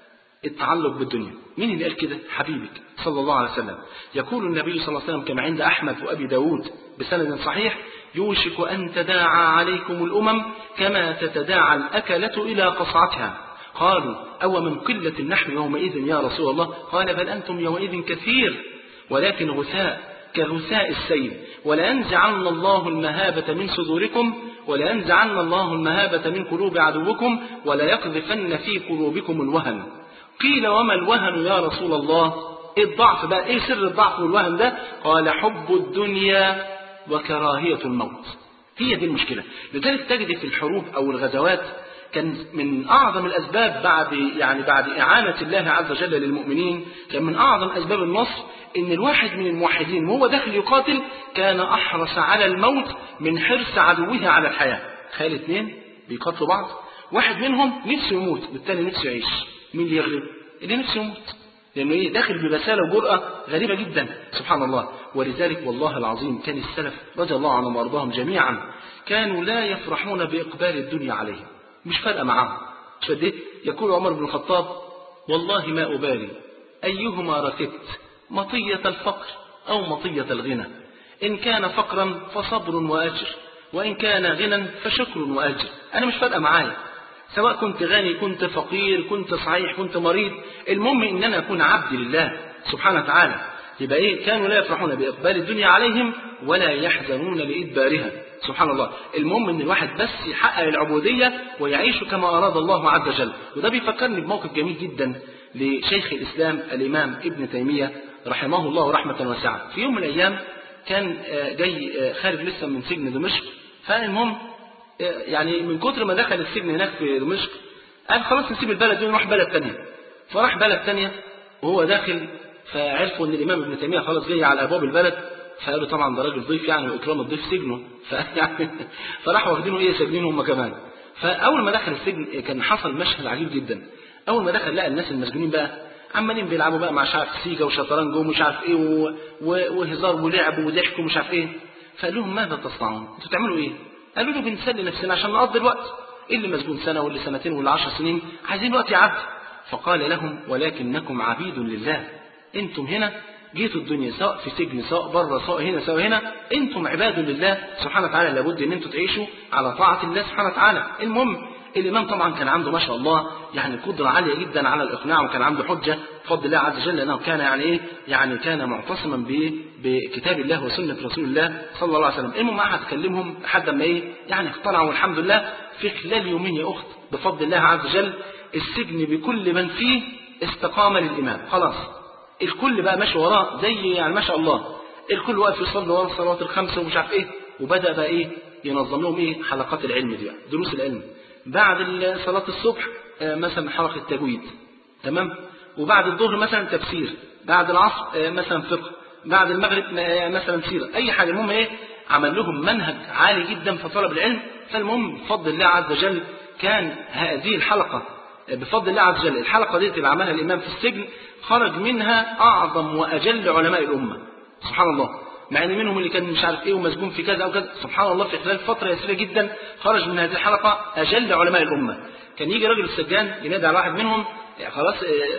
التعلق بالدنيا. مين اللي قال كده؟ حبيبك صلى الله عليه وسلم. يقول النبي صلى الله عليه وسلم كما عند أحمد وأبي داود بسند صحيح: يوشك أن تداعى عليكم الأمم كما تتداعى الأكلة إلى قصعتها. قالوا: أو من قلة نحن يومئذ يا رسول الله؟ قال: بل أنتم يومئذ كثير ولكن غثاء كغثاء السيل، ولينزعن الله المهابة من صدوركم ولينزعن الله المهابة من قلوب عدوكم وليقذفن في قلوبكم الوهن. قيل: وما الوهن يا رسول الله؟ إيه الضعف بقى؟ إيه سر الضعف والوهن ده؟ قال: حب الدنيا وكراهية الموت. هي دي المشكلة. لذلك تجد في الحروب أو الغزوات كان من أعظم الأسباب بعد يعني بعد إعانة الله عز وجل للمؤمنين، كان من أعظم أسباب النصر إن الواحد من الموحدين وهو داخل يقاتل كان أحرص على الموت من حرص عدوه على الحياة. تخيل اثنين بيقاتلوا بعض، واحد منهم نفسه يموت والثاني نفسه يعيش، مين اللي يغلب؟ اللي نفسه يموت، لأنه إيه؟ داخل ببسالة وجرأة غريبة جدا سبحان الله. ولذلك والله العظيم كان السلف رضي الله عنهم وارضاهم جميعا كانوا لا يفرحون بإقبال الدنيا عليهم، مش فارقة معاهم. شديت يقول عمر بن الخطاب: والله ما أبالي أيهما ركبت، مطية الفقر أو مطية الغنى، إن كان فقرا فصبر وأجر، وإن كان غنى فشكر وأجر. أنا مش فارقة معايا، سواء كنت غني كنت فقير كنت صحيح كنت مريض، المهم إن أنا أكون عبد لله سبحانه وتعالى. يبقى إيه؟ كانوا لا يفرحون بإقبال الدنيا عليهم ولا يحزنون لإدبارها سبحان الله. المهم إن الواحد بس يحقق العبودية ويعيش كما أراد الله عز وجل. وده بيفكرني بموقف جميل جدا لشيخ الإسلام الإمام ابن تيمية رحمه الله رحمة واسعة. في يوم من الأيام كان جاي خارج لسه من سجن دمشق، فالمهم يعني من كتر ما دخل السجن هناك في دمشق قال خلاص نسيب البلد دي ونروح بلد تانية. فراح بلد تانية وهو داخل فعرفوا ان الامام ابن تيمية خلاص جاي على ابواب البلد، فقالوا طبعا ده راجل ضيف يعني واكرام الضيف سجنه، فيعني فراحوا واخدينه ايه ساجنينه هم كمان. فاول ما دخل السجن كان حصل مشهد عجيب جدا. اول ما دخل لقى الناس المسجونين بقى عمالين بيلعبوا بقى مع مش عارف سيجا وشطرنج ومش عارف ايه و... و... وهزار ولعب وضحك ومش عارف ايه. فقال لهم ماذا تصنعون؟ انتوا بتعملوا ايه؟ قالوا له بنسلي نفسنا عشان نقضي الوقت، اللي مسجون سنه واللي سنتين واللي عشر سنين عايزين وقت يعدي. فقال لهم ولكنكم عبيد لله، انتم هنا جيتوا الدنيا سواء في سجن سواء بره سواء هنا سواء هنا، انتم عباد لله سبحانه وتعالى، لابد ان انتم تعيشوا على طاعه الله سبحانه وتعالى. المهم الامام طبعا كان عنده ما شاء الله يعني قدره عاليه جدا على الاقناع، وكان عنده حجه بفضل الله عز وجل، لانه كان يعني ايه يعني كان معتصما بكتاب الله وسنه رسول الله صلى الله عليه وسلم. المهم قعد تكلمهم لحد ما ايه يعني اقتنعوا والحمد لله. في خلال يومين يا اخت بفضل الله عز وجل السجن بكل من فيه استقام للامام، خلاص الكل بقى ماشي وراه زي يعني ما شاء الله، الكل واقف يصلي ورا الصلوات الخمسه ومش عارف ايه. وبدا بقى ايه ينظم لهم ايه حلقات العلم دي بقى دروس العلم. بعد صلاه الصبح مثلا حلقه تجويد تمام، وبعد الظهر مثلا تفسير، بعد العصر مثلا فقه، بعد المغرب مثلا سيره، اي حاجه. المهم ايه عمل لهم منهج عالي جدا في طلب العلم. فالمهم بفضل الله عز وجل كان هذه الحلقه بفضل الله عز وجل الحلقه دي اللي عملها الامام في السجن خرج منها اعظم واجل علماء الامه سبحان الله، مع ان منهم اللي كان مش عارف ايه ومسجون في كذا او كذا. سبحان الله في خلال فتره يسيره جدا خرج من هذه الحلقه اجل علماء الامه. كان يجي راجل السجان ينادي على واحد منهم يعني خلاص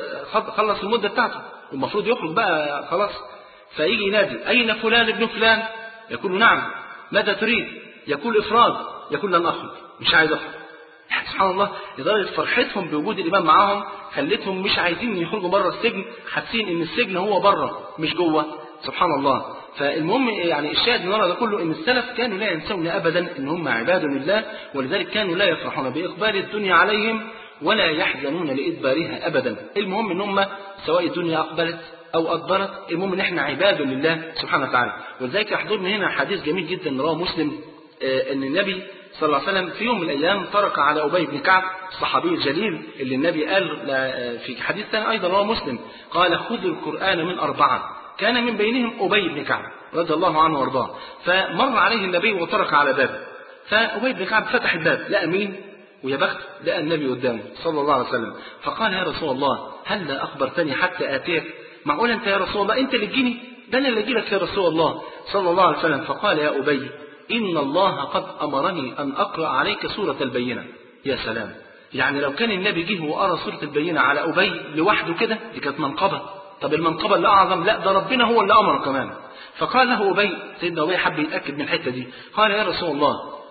خلص المده بتاعته والمفروض يخرج بقى خلاص، فيجي ينادي اين فلان ابن فلان؟ يقول نعم. ماذا تريد؟ يقول افراد. يقول لن اخرج، مش عايز اخرج. سبحان الله لدرجه فرحتهم بوجود الامام معاهم خلتهم مش عايزين يخرجوا بره السجن، حاسين ان السجن هو بره مش جوه سبحان الله. فالمهم يعني الشاهد من ورا ده كله ان السلف كانوا لا ينسون ابدا ان هم عباد لله، ولذلك كانوا لا يفرحون باقبال الدنيا عليهم ولا يحزنون لادبارها ابدا. المهم ان هم سواء الدنيا اقبلت او ادبرت، المهم ان احنا عباد لله سبحانه وتعالى. ولذلك يحضرني هنا حديث جميل جدا رواه مسلم ان النبي صلى الله عليه وسلم في يوم من الأيام طرق على أبي بن كعب الصحابي الجليل اللي النبي قال في حديث ثاني أيضا رواه مسلم قال خذوا القرآن من أربعة، كان من بينهم أبي بن كعب رضي الله عنه وارضاه. فمر عليه النبي وطرق على بابه، فأبي بن كعب فتح الباب لقى مين؟ ويا بخت لقى النبي قدامه صلى الله عليه وسلم. فقال يا رسول الله هل لا أخبرتني حتى آتيك؟ معقول أنت يا رسول الله أنت اللي تجيني؟ ده أنا اللي أجي لك يا رسول الله صلى الله عليه وسلم. فقال يا أبي إن الله قد أمرني أن أقرأ عليك سورة البينة. يا سلام، يعني لو كان النبي جه وقرأ سورة البينة على أبي لوحده كده دي كانت منقبة. طب المنقبة اللي أعظم، لا ده ربنا هو اللي أمر كمان. فقال له أبي، سيدنا أبي حب يتأكد من الحتة دي، قال يا رسول الله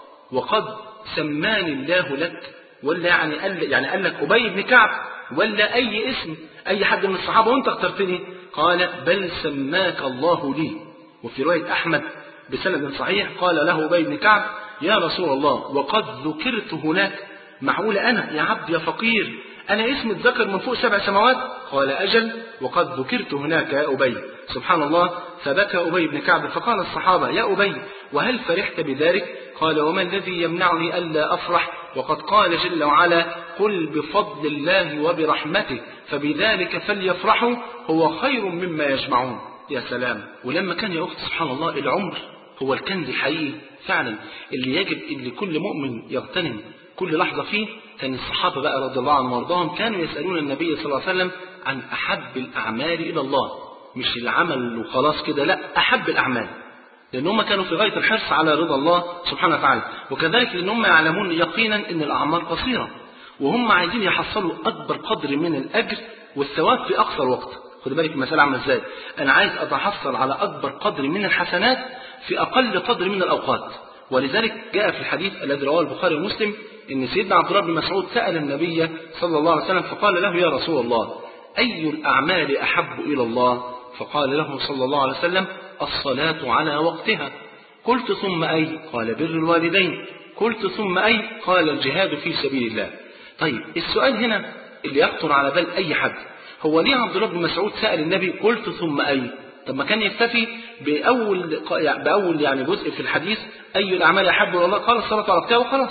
وقد سماني الله لك، ولا يعني قال يعني قال لك أبي بن كعب ولا أي اسم أي حد من الصحابة وأنت اخترتني؟ قال بل سماك الله لي. وفي رواية أحمد بسند صحيح قال له أبي بن كعب يا رسول الله وقد ذكرت هناك، معقولة أنا يا عبد يا فقير أنا اسم اتذكر من فوق سبع سماوات؟ قال أجل وقد ذكرت هناك يا أبي. سبحان الله. فبكى أبي بن كعب. فقال الصحابة يا أبي وهل فرحت بذلك؟ قال وما الذي يمنعني ألا أفرح وقد قال جل وعلا قل بفضل الله وبرحمته فبذلك فليفرحوا هو خير مما يجمعون. يا سلام. ولما كان يا أخت سبحان الله العمر هو الكنز الحقيقي فعلا اللي يجب اللي كل مؤمن يغتنم كل لحظة فيه، كان الصحابة بقى رضي الله عنهم وارضاهم كانوا يسألون النبي صلى الله عليه وسلم عن أحب الأعمال إلى الله، مش العمل وخلاص كده، لا أحب الأعمال، لأن هم كانوا في غاية الحرص على رضا الله سبحانه وتعالى، وكذلك لأن هم يعلمون يقينا أن الأعمار قصيرة وهم عايزين يحصلوا أكبر قدر من الأجر والثواب في أقصر وقت. خد بالك المسألة عاملة إزاي، أنا عايز أتحصل على أكبر قدر من الحسنات في أقل قدر من الأوقات. ولذلك جاء في الحديث الذي رواه البخاري ومسلم إن سيدنا عبد الله بن مسعود سأل النبي صلى الله عليه وسلم فقال له يا رسول الله أي الأعمال أحب إلى الله؟ فقال له صلى الله عليه وسلم الصلاة على وقتها. قلت ثم أي؟ قال بر الوالدين. قلت ثم أي؟ قال الجهاد في سبيل الله. طيب السؤال هنا اللي يخطر على بال أي حد، هو ليه عبد الله بن مسعود سأل النبي قلت ثم أي؟ طب ما كان يكتفي بأول بأول يعني جزء في الحديث أي الأعمال أحب إلى الله؟ قال الصلاة على وقتها وخلاص.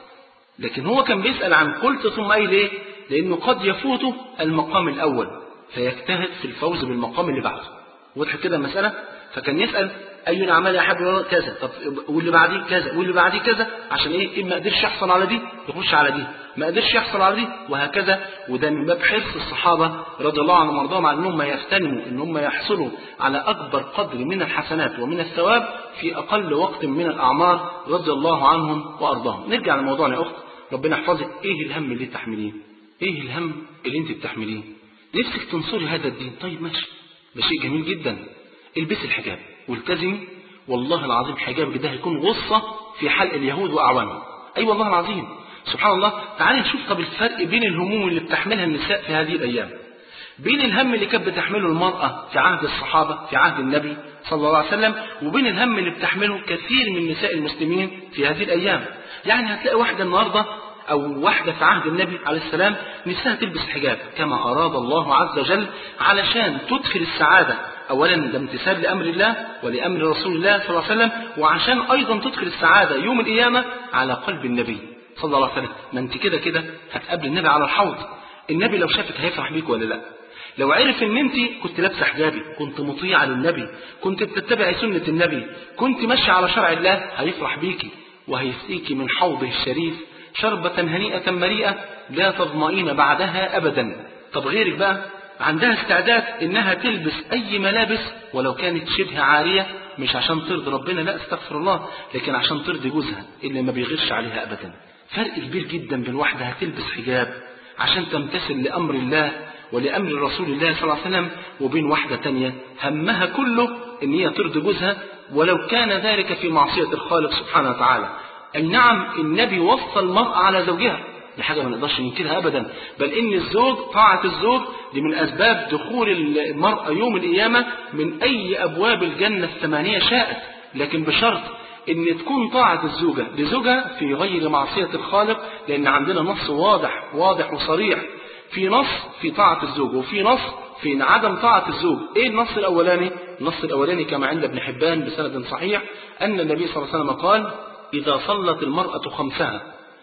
لكن هو كان بيسأل عن قلت ثم أي ليه؟ لأنه قد يفوته المقام الأول فيجتهد في الفوز بالمقام اللي بعده. وضحت كده المسألة؟ فكان يسأل أي الأعمال أحب إلى الله كذا، طب واللي بعديه كذا واللي بعديه كذا، عشان إيه؟ إما قدرش يحصل على دي يخش على دي، ما قدرش يحصل على دي، وهكذا. وده من باب حرص الصحابة رضي الله عنهم وارضاهم على أنهم يغتنموا أن هم يحصلوا على أكبر قدر من الحسنات ومن الثواب في أقل وقت من الأعمار رضي الله عنهم وارضاهم. نرجع لموضوعنا يا أخت، ربنا يحفظك. إيه الهم اللي تحمليه؟ إيه الهم اللي أنت بتحمليه؟ نفسك تنصري هذا الدين، طيب ماشي، ده شيء جميل جدا. البسي الحجاب والتزمي، والله العظيم حجابك ده هيكون غصة في حلق اليهود وأعوانهم. أي أيوة والله العظيم. سبحان الله. تعالي نشوف طب الفرق بين الهموم اللي بتحملها النساء في هذه الأيام بين الهم اللي كانت بتحمله المرأة في عهد الصحابة في عهد النبي صلى الله عليه وسلم وبين الهم اللي بتحمله كثير من نساء المسلمين في هذه الأيام. يعني هتلاقي واحدة النهاردة أو واحدة في عهد النبي عليه السلام نفسها تلبس حجاب كما أراد الله عز وجل علشان تدخل السعادة، أولا ده امتثال لأمر الله ولأمر رسول الله صلى الله عليه وسلم، وعشان أيضا تدخل السعادة يوم القيامة على قلب النبي صلى الله عليه وسلم. ما أنت كده كده هتقابل النبي على الحوض، النبي لو شافك هيفرح بيك ولا لا؟ لو عرف ان انت كنت لابسه حجابي، كنت مطيعه للنبي، كنت بتتبعي سنه النبي، كنت ماشيه على شرع الله، هيفرح بيكي وهيسقيكي من حوضه الشريف شربة هنيئة مريئة لا تظمئين بعدها أبدا. طب غيرك بقى عندها استعداد إنها تلبس أي ملابس ولو كانت شبه عارية، مش عشان ترضي ربنا، لا استغفر الله، لكن عشان ترضي جوزها اللي ما بيغيرش عليها أبدا. فرق كبير جدا بين واحدة هتلبس حجاب عشان تمتثل لأمر الله ولأمر رسول الله صلى الله عليه وسلم، وبين واحدة تانية همها كله إن هي ترضي جوزها ولو كان ذلك في معصية الخالق سبحانه وتعالى. أي نعم النبي وصى المرأة على زوجها، دي حاجة ما نقدرش ننكرها أبدا، بل إن الزوج طاعة الزوج دي من أسباب دخول المرأة يوم القيامة من أي أبواب الجنة الثمانية شاءت، لكن بشرط إن تكون طاعة الزوجة لزوجها في غير معصية الخالق، لأن عندنا نص واضح واضح وصريح، في نص في طاعة الزوج وفي نص في عدم طاعة الزوج. إيه النص الأولاني؟ النص الأولاني كما عند ابن حبان بسند صحيح أن النبي صلى الله عليه وسلم قال إذا صلت المرأة خمسها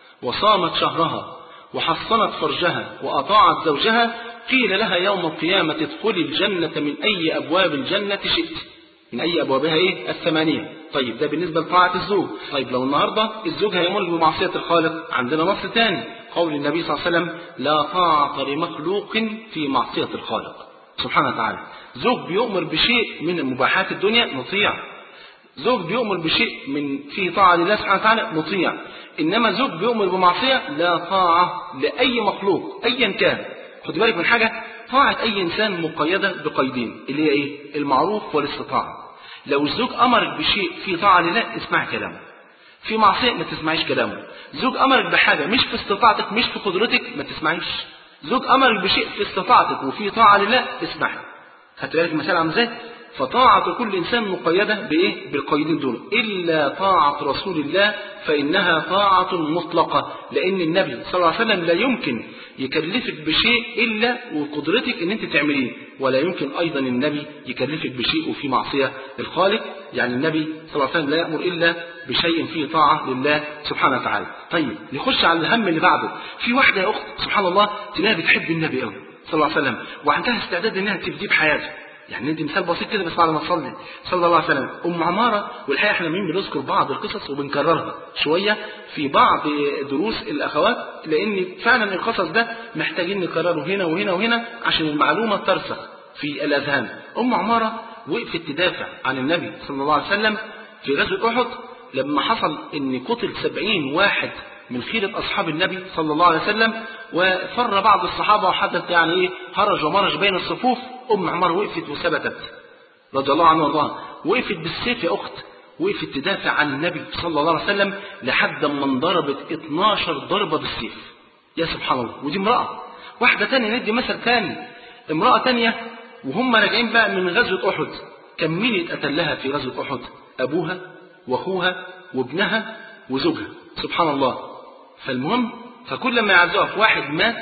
وصامت شهرها وحصنت فرجها وأطاعت زوجها قيل لها يوم القيامة ادخلي الجنة من أي أبواب الجنة شئت، من أي أبوابها إيه؟ الثمانية. طيب ده بالنسبة لطاعة الزوج. طيب لو النهاردة الزوج هيمر بمعصية الخالق، عندنا نص ثاني قول النبي صلى الله عليه وسلم لا طاعة لمخلوق في معصية الخالق. سبحانه وتعالى. زوج بيؤمر بشيء من مباحات الدنيا نطيع، زوج بيؤمر بشيء من فيه طاعة لله سبحانه وتعالى نطيع. إنما زوج بيؤمر بمعصية لا طاعة لأي مخلوق أيا كان. خد بالك من حاجة، طاعة أي إنسان مقيدة بقيدين اللي هي إيه؟ المعروف والاستطاعة. لو الزوج أمرك بشيء فيه طاعة لله اسمع كلامه، في معصية ما تسمعيش كلامه. زوج أمرك بحاجة مش في استطاعتك مش في قدرتك ما تسمعيش. زوج أمرك بشيء في استطاعتك وفي طاعة لله اسمعي. خدت بالك المثال عامل ازاي؟ فطاعة كل إنسان مقيدة بإيه؟ بالقيدين دول، إلا طاعة رسول الله فإنها طاعة مطلقة، لأن النبي صلى الله عليه وسلم لا يمكن يكلفك بشيء إلا وقدرتك إن أنت تعمليه، ولا يمكن أيضا النبي يكلفك بشيء وفي معصية الخالق. يعني النبي صلى الله عليه وسلم لا يأمر إلا بشيء فيه طاعة لله سبحانه وتعالى. طيب نخش على الهم اللي بعده. في واحدة يا أخت سبحان الله تلاقيها بتحب النبي قوي صلى الله عليه وسلم وعندها استعداد إنها تفديه بحياته. يعني ندي مثال بسيط كده بس بعد ما تصلي صلى الله عليه وسلم. ام عماره، والحقيقه احنا مين بنذكر بعض القصص وبنكررها شويه في بعض دروس الاخوات، لان فعلا القصص ده محتاجين نكرره هنا وهنا وهنا عشان المعلومه ترسخ في الاذهان. ام عماره وقفت تدافع عن النبي صلى الله عليه وسلم في غزوه احد لما حصل ان قتل سبعين واحد من خيرة أصحاب النبي صلى الله عليه وسلم، وفر بعض الصحابة وحدث يعني إيه هرج ومرج بين الصفوف. أم عمار وقفت وثبتت رضي الله عنه وارضاها، وقفت بالسيف يا أخت، وقفت تدافع عن النبي صلى الله عليه وسلم لحد ما انضربت اتناشر ضربة بالسيف. يا سبحان الله. ودي امرأة. واحدة تانية ندي مثل تاني، امرأة تانية وهم راجعين بقى من غزوة أحد، كان مين يتقتل لها في غزوة أحد؟ أبوها وأخوها وابنها وزوجها. سبحان الله. فالمهم فكل ما يعزوها في واحد مات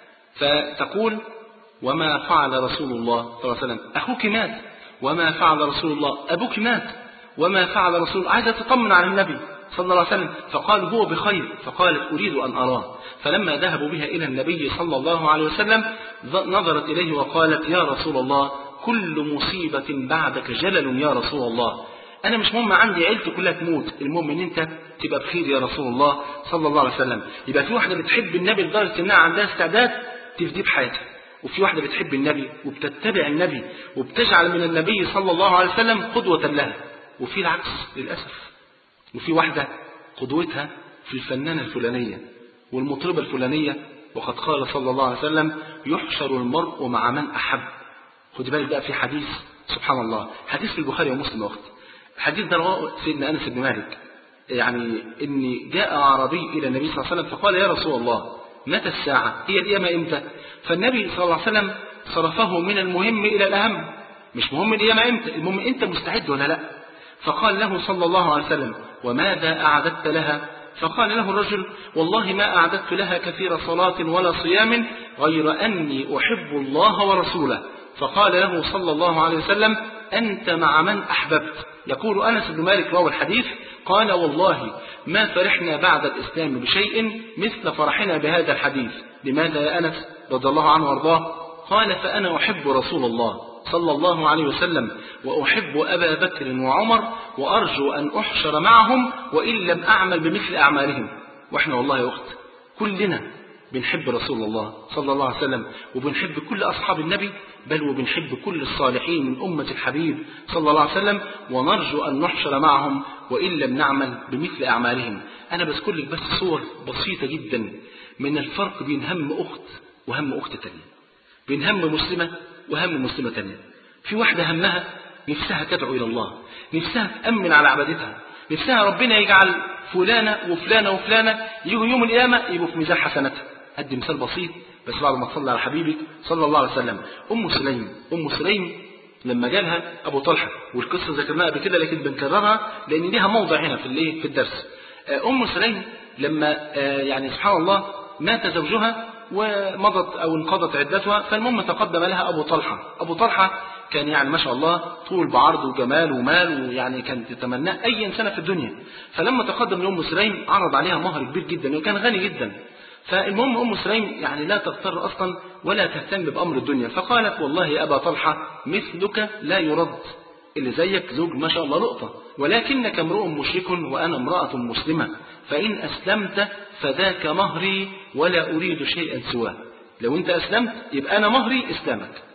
فتقول وما فعل رسول الله صلى الله عليه وسلم؟ أخوك مات. وما فعل رسول الله؟ أبوك مات. وما فعل رسول الله؟ عايزة تطمن على النبي صلى الله عليه وسلم. فقال هو بخير. فقالت أريد أن أراه. فلما ذهبوا بها إلى النبي صلى الله عليه وسلم نظرت إليه وقالت يا رسول الله كل مصيبة بعدك جلل يا رسول الله. أنا مش مهم عندي عيلتي كلها تموت، المهم إن أنت تبقى بخير يا رسول الله صلى الله عليه وسلم. يبقى في واحدة بتحب النبي لدرجة إنها عندها استعداد تفديه بحياتها، وفي واحدة بتحب النبي وبتتبع النبي وبتجعل من النبي صلى الله عليه وسلم قدوة لها، وفي العكس للأسف. وفي واحدة قدوتها في الفنانة الفلانية والمطربة الفلانية، وقد قال صلى الله عليه وسلم يحشر المرء مع من أحب. خد بالك بقى في حديث سبحان الله، حديث في البخاري ومسلم وقت الحديث ده رواه سيدنا أنس بن مالك، يعني إن جاء عربي إلى النبي صلى الله عليه وسلم فقال يا رسول الله متى الساعة؟ هي القيامة إمتى؟ فالنبي صلى الله عليه وسلم صرفه من المهم إلى الأهم. مش مهم القيامة إمتى، المهم أنت مستعد ولا لا. فقال له صلى الله عليه وسلم وماذا أعددت لها؟ فقال له الرجل والله ما أعددت لها كثير صلاة ولا صيام غير أني أحب الله ورسوله. فقال له صلى الله عليه وسلم أنت مع من أحببت. يقول أنس بن مالك روى الحديث قال والله ما فرحنا بعد الإسلام بشيء مثل فرحنا بهذا الحديث. لماذا يا أنس رضي الله عنه وارضاه؟ قال فأنا أحب رسول الله صلى الله عليه وسلم وأحب أبا بكر وعمر وأرجو أن أحشر معهم وإن لم أعمل بمثل أعمالهم. وإحنا والله يا أخت كلنا بنحب رسول الله صلى الله عليه وسلم وبنحب كل أصحاب النبي، بل وبنحب كل الصالحين من أمة الحبيب صلى الله عليه وسلم، ونرجو أن نحشر معهم وإن لم نعمل بمثل أعمالهم. أنا بذكر لك بس صور بسيطة جدا من الفرق بين هم أخت وهم أخت تانية، بين هم مسلمة وهم مسلمة تانية. في واحدة همها نفسها تدعو إلى الله، نفسها تأمن على عبادتها، نفسها ربنا يجعل فلانة وفلانة وفلانة يجوا يوم القيامة يبقوا في ميزان حسناتها. أدي مثال بسيط بس بعد ما تصلي على حبيبك صلى الله عليه وسلم. أم سليم أم سليم لما جالها أبو طلحة، والقصة ذكرناها قبل كده لكن بنكررها لأن ليها موضع هنا في الايه في الدرس. أم سليم لما يعني سبحان الله مات زوجها ومضت أو انقضت عدتها، فالمهم تقدم لها أبو طلحة. أبو طلحة كان يعني ما شاء الله طول بعرض وجمال ومال، ويعني كانت تتمناه أي إنسان في الدنيا. فلما تقدم لأم سليم عرض عليها مهر كبير جدا وكان غني جدا. فالمهم أم سليم يعني لا تغتر أصلا ولا تهتم بأمر الدنيا، فقالت والله يا أبا طلحة مثلك لا يرد، اللي زيك زوج ما شاء الله لقطة، ولكنك امرؤ مشرك وأنا امرأة مسلمة، فإن أسلمت فذاك مهري ولا أريد شيئا سواه. لو أنت أسلمت يبقى أنا مهري إسلامك.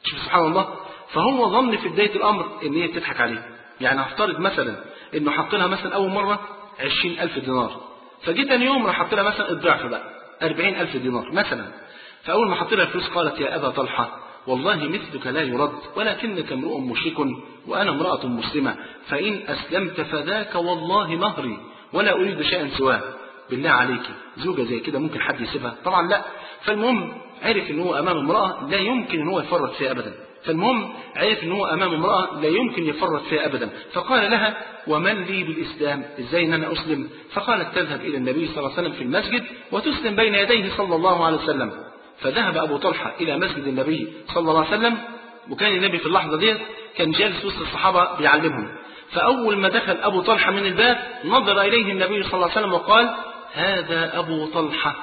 شوف سبحان الله. فهو ظن في بداية الأمر إن هي بتضحك عليه. يعني هفترض مثلا إنه حط لها مثلا أول مرة عشرين ألف دينار، فجيت ثاني يوم راح حط لها مثلا الضعف بقى أربعين ألف دينار مثلا. فأول ما حط لها فلوس قالت يا أبا طلحة والله مثلك لا يرد، ولكنك امرؤ مشرك وأنا امرأة مسلمة، فإن أسلمت فذاك والله مهري ولا أريد شيئا سواه. بالله عليك زوجة زي كده ممكن حد يسيبها؟ طبعا لا. فالمهم عرف ان هو امام امرأة لا يمكن ان هو يفرط فيها ابدا. فالمهم عرف ان هو امام امرأة لا يمكن يفرط فيها ابدا. فقال لها ومن لي بالاسلام؟ ازاي ان انا اسلم؟ فقالت تذهب الى النبي صلى الله عليه وسلم في المسجد وتسلم بين يديه صلى الله عليه وسلم. فذهب ابو طلحة الى مسجد النبي صلى الله عليه وسلم، وكان النبي في اللحظة دي كان جالس وسط الصحابة بيعلمهم. فاول ما دخل ابو طلحة من الباب نظر اليه النبي صلى الله عليه وسلم وقال هذا ابو طلحة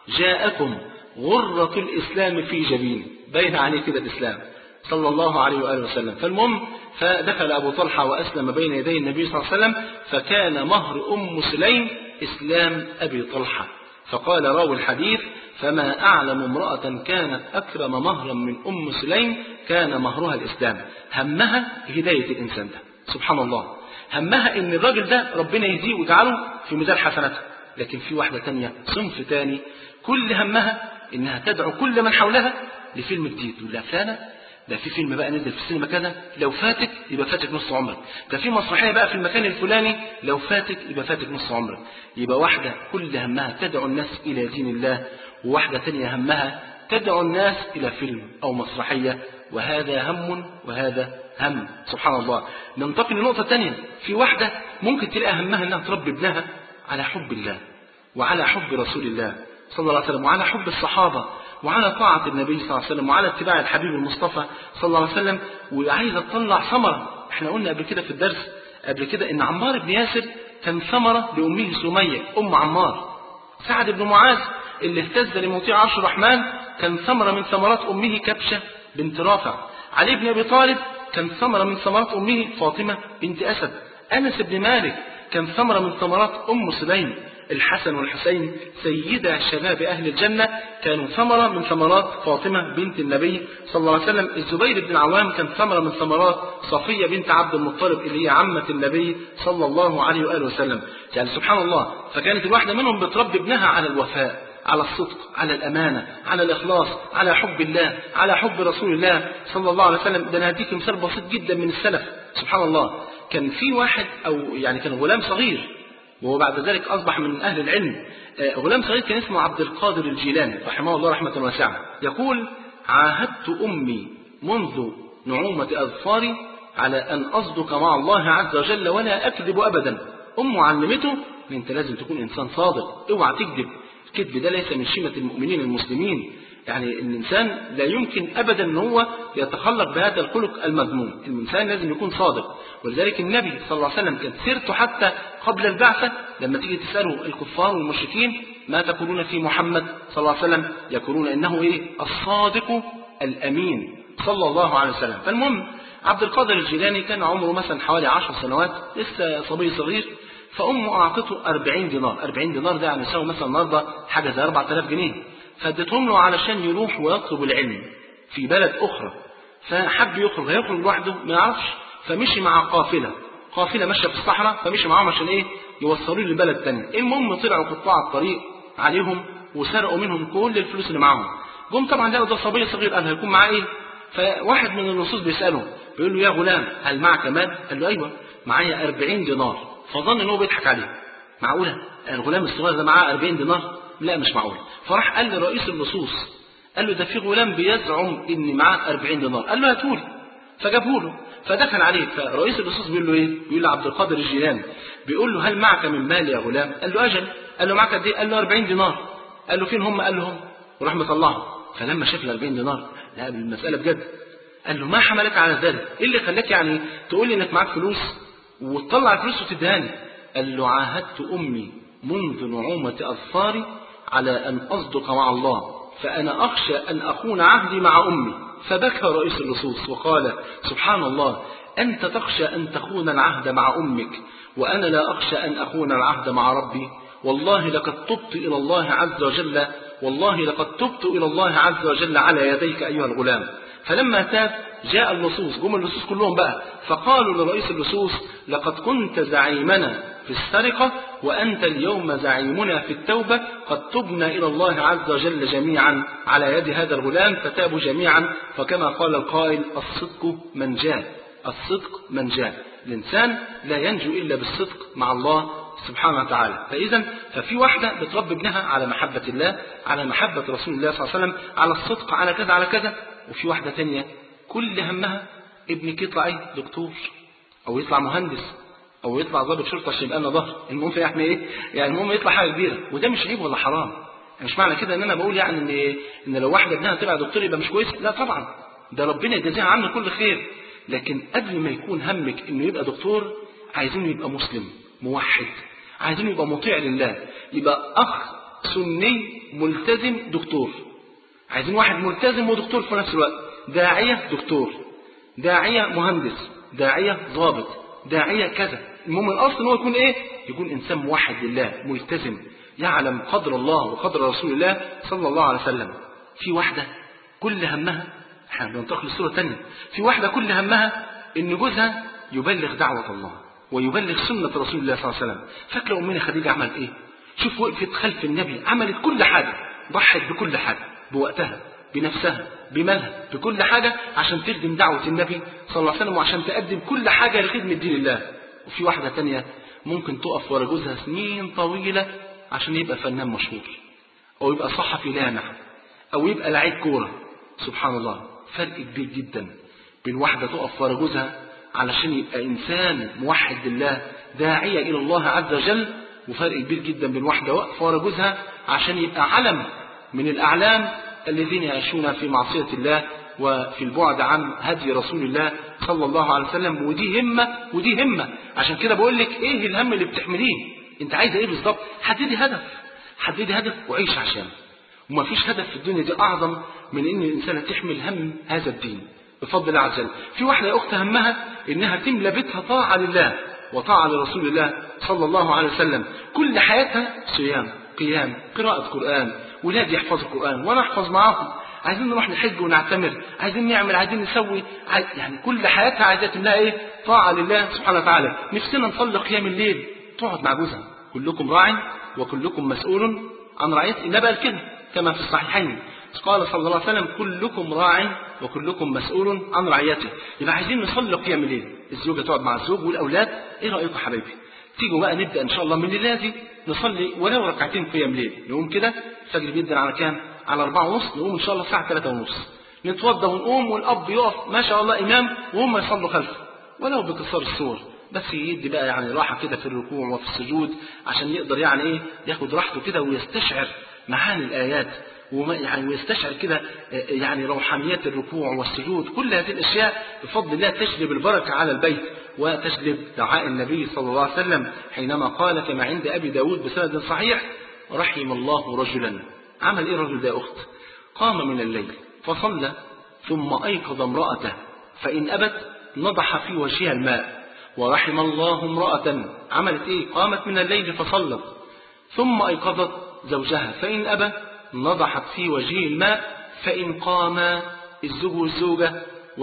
جاءكم غرة الإسلام في جبينه، بين عليه كده الإسلام صلى الله عليه وآله وسلم. فالمهم فدخل أبو طلحة وأسلم بين يدي النبي صلى الله عليه وسلم، فكان مهر أم سليم إسلام أبي طلحة. فقال راوي الحديث فما أعلم امرأة كانت أكرم مهرا من أم سليم كان مهرها الإسلام. همها هداية الإنسان ده سبحان الله، همها إن الراجل ده ربنا يهديه ويجعله في ميزان حسناته. لكن في واحدة تانية صنف تاني كل همها إنها تدعو كل من حولها لفيلم جديد. ولا فلانة ده في فيلم بقى نزل في السينما كذا لو فاتك يبقى فاتك نص عمرك، ده في مسرحية بقى في المكان الفلاني لو فاتك يبقى فاتك نص عمرك. يبقى واحدة كل همها تدعو الناس إلى دين الله، وواحدة تانية همها تدعو الناس إلى فيلم أو مسرحية، وهذا هم وهذا هم سبحان الله. ننتقل لنقطة تانية، في واحدة ممكن تلاقي همها أنها تربي ابنها على حب الله وعلى حب رسول الله صلى الله عليه وسلم وعلى حب الصحابة وعلى طاعة النبي صلى الله عليه وسلم وعلى اتباع الحبيب المصطفى صلى الله عليه وسلم، وعايزة تطلع ثمرة. احنا قلنا قبل كده في الدرس قبل كده ان عمار بن ياسر كان ثمرة لأمه سمية أم عمار. سعد بن معاذ اللي اهتز لمطيع عرش الرحمن كان ثمرة من ثمرات أمه كبشة بنت رافع. علي بن أبي طالب كان ثمرة من ثمرات أمه فاطمة بنت أسد. أنس بن مالك كان ثمرة من ثمرات أم سليم. الحسن والحسين سيدا شباب أهل الجنة كانوا ثمرة من ثمرات فاطمة بنت النبي صلى الله عليه وسلم. الزبير بن العوام كان ثمرة من ثمرات صفية بنت عبد المطلب اللي هي عمة النبي صلى الله عليه وآله وسلم. يعني سبحان الله. فكانت الواحدة منهم بتربي ابنها على الوفاء، على الصدق، على الأمانة، على الإخلاص، على حب الله، على حب رسول الله صلى الله عليه وسلم. ده أنا هديك مثال بسيط جدا من السلف سبحان الله. كان في واحد أو يعني كان غلام صغير وبعد ذلك أصبح من أهل العلم، غلام صغير كان اسمه عبد القادر الجيلاني رحمه الله رحمة واسعة. يقول عاهدت أمي منذ نعومة أظفاري على أن أصدق مع الله عز وجل ولا أكذب أبدا. أمه علمته أن أنت لازم تكون إنسان صادق، اوعى تكذب. الكذب ده ليس من شيمة المؤمنين المسلمين. يعني الإنسان لا يمكن أبدا أن هو يتخلق بهذا الخلق المذموم. الإنسان لازم يكون صادق. ولذلك النبي صلى الله عليه وسلم كانت سيرته حتى قبل البعثة لما تيجي تسأله الكفار والمشركين ما تقولون في محمد صلى الله عليه وسلم يقولون إنه إيه؟ الصادق الأمين صلى الله عليه وسلم. فالمهم عبد القادر الجيلاني كان عمره مثلا حوالي عشر سنوات لسه صبي صغير. فأمه أعطته أربعين دينار. أربعين دينار ده يعني يساوي مثلا النهارده حاجة زي أربعة آلاف جنيه. فادتهم له علشان يروح ويطلب العلم في بلد أخرى. فحب يخرج، هيخرج لوحده ما يعرفش، فمشي مع قافلة قافلة ماشية في الصحراء، فمشي معاهم عشان إيه؟ يوصلوا لبلد تاني. المهم طلعوا قطاع الطريق عليهم وسرقوا منهم كل الفلوس اللي معاهم. جم طبعا لقوا ده صبي صغير، قال هيكون معاه إيه؟ فواحد من اللصوص بيسأله بيقول له يا غلام هل معك مال؟ قال له أيوه معايا أربعين دينار. فظن إن هو بيضحك عليه. معقولة الغلام الصغير ده معاه أربعين دينار؟ لا مش معقول. فراح قال لرئيس اللصوص قال له ده في غلام بيزعم ان معاه أربعين دينار. قال له هاتولي. فجابه له. فدخل عليه. فرئيس اللصوص بيقول له ايه؟ بيقول له عبد القادر الجيلاني بيقول له هل معك من مال يا غلام؟ قال له اجل. قال له معك قد ايه؟ قال له أربعين دينار. قال له فين هم؟ قال له هم. وراح مطلعهم. فلما شاف ال أربعين دينار لا المساله بجد. قال له ما حملك على ذلك؟ ايه اللي خلاك يعني تقول لي انك معاك فلوس وتطلع الفلوس وتدهاني؟ قال له عاهدت امي منذ نعومة اظفاري على أن أصدق مع الله فأنا أخشى أن أخون عهدي مع أمي. فبكى رئيس اللصوص وقال سبحان الله أنت تخشى أن تخون العهد مع أمك وأنا لا أخشى أن أخون العهد مع ربي. والله لقد تبت إلى الله عز وجل والله لقد تبت إلى الله عز وجل على يديك أيها الغلام. فلما تاب جاء اللصوص، جم اللصوص كلهم بقى، فقالوا لرئيس اللصوص لقد كنت زعيمنا في السرقة وأنت اليوم زعيمنا في التوبة، قد تبنا إلى الله عز وجل جميعا على يد هذا الغلام. فتابوا جميعا، فكما قال القائل الصدق من جاء، الصدق من جاء. الإنسان لا ينجو إلا بالصدق مع الله سبحانه وتعالى. فإذا ففي واحدة بتربي ابنها على محبة الله، على محبة رسول الله صلى الله عليه وسلم، على الصدق، على كذا على كذا. وفي واحدة تانية كل همها ابنك يطلع ايه؟ دكتور، او يطلع مهندس، او يطلع ضابط شرطه عشان يبقى لنا ظهر. المهم يعني ايه؟ يعني المهم يطلع حاجه كبيره. وده مش عيب ولا حرام، يعني مش معنى كده ان انا بقول يعني ان ان لو واحده ابنها طلع دكتور يبقى مش كويس، لا طبعا، ده ربنا يجازيها عنه كل خير. لكن قبل ما يكون همك انه يبقى دكتور، عايزينه يبقى مسلم موحد، عايزينه يبقى مطيع لله، يبقى اخ سني ملتزم دكتور. عايزين واحد ملتزم ودكتور في نفس الوقت، داعيه دكتور، داعيه مهندس، داعيه ضابط، داعيه كذا. المهم الاصل ان هو يكون ايه؟ يكون انسان موحد لله ملتزم، يعلم قدر الله وقدر رسول الله صلى الله عليه وسلم. في واحده كل همها، احنا بننتقل للصوره الثانيه، في واحده كل همها ان جوزها يبلغ دعوه الله ويبلغ سنه رسول الله صلى الله عليه وسلم. فاكره امنا خديجه عملت ايه؟ شوف، وقفت خلف النبي، عملت كل حاجه، ضحت بكل حاجه، بوقتها، بنفسها، بمالها، بكل حاجة عشان تخدم دعوة النبي صلى الله عليه وسلم، وعشان تقدم كل حاجة لخدمة دين الله. وفي واحدة تانية ممكن تقف ورا جوزها سنين طويلة عشان يبقى فنان مشهور، أو يبقى صحفي لامع، أو يبقى لعيب كورة. سبحان الله، فرق كبير جدا بين واحدة تقف ورا جوزها علشان يبقى إنسان موحد لله داعية إلى الله عز وجل، وفرق كبير جدا بين واحدة واقفة ورا جوزها عشان يبقى علم من الأعلام الذين يعيشون في معصية الله وفي البعد عن هدي رسول الله صلى الله عليه وسلم. ودي همة ودي همة. عشان كده بقول لك ايه الهم اللي بتحمليه؟ انت عايزه ايه بالظبط؟ حددي هدف، حددي هدف وعيش عشانه. وما فيش هدف في الدنيا دي اعظم من ان الانسان تحمل هم هذا الدين بفضل الله عز وجل. في واحدة يا اخت همها انها تملى بيتها طاعة لله وطاعة لرسول الله صلى الله عليه وسلم. كل حياتها صيام، قيام، قراءة قرآن، ولادي يحفظوا القرآن وانا احفظ معاهم، عايزين نروح نحج ونعتمر، عايزين نعمل، عايزين نسوي، عايز يعني كل حياتها عايزة تملاها ايه؟ طاعة لله سبحانه وتعالى. نفسنا نصلي قيام الليل، تقعد مع جوزها، كلكم راع وكلكم مسؤول عن رعيته. النبي قال كده كما في الصحيحين، قال صلى الله عليه وسلم كلكم راع وكلكم مسؤول عن رعيته. يبقى عايزين نصلي قيام الليل، الزوجة تقعد مع الزوج والأولاد. ايه رأيكم حبايبي؟ تيجوا بقى نبدأ إن شاء الله من الليلة دي نصلي ولو ركعتين قيام ليل. نقوم كده الفجر بيدن على كام؟ على أربعة ونص، نقوم إن شاء الله الساعة ثلاثة ونص، نتوضى ونقوم، والأب يقف ما شاء الله إمام وهم يصلوا خلفه ولو بقصار الصور، بس يدي بقى يعني راحة كده في الركوع وفي السجود عشان يقدر يعني إيه ياخد راحته كده ويستشعر معاني الآيات، ويعني ويستشعر كده يعني روحانيات الركوع والسجود. كل هذه الأشياء بفضل الله تجلب البركة على البيت وتجلب دعاء النبي صلى الله عليه وسلم حينما قال كما عند أبي داود بسند صحيح: رحم الله رجلا. عمل إيه الرجل ده يا أخت؟ قام من الليل فصلى ثم أيقظ امرأته فإن أبت نضح في وجهها الماء. ورحم الله امرأة عملت إيه؟ قامت من الليل فصلت ثم أيقظت زوجها فإن أبى نضحت في وجهه الماء. فإن قام الزوج والزوجة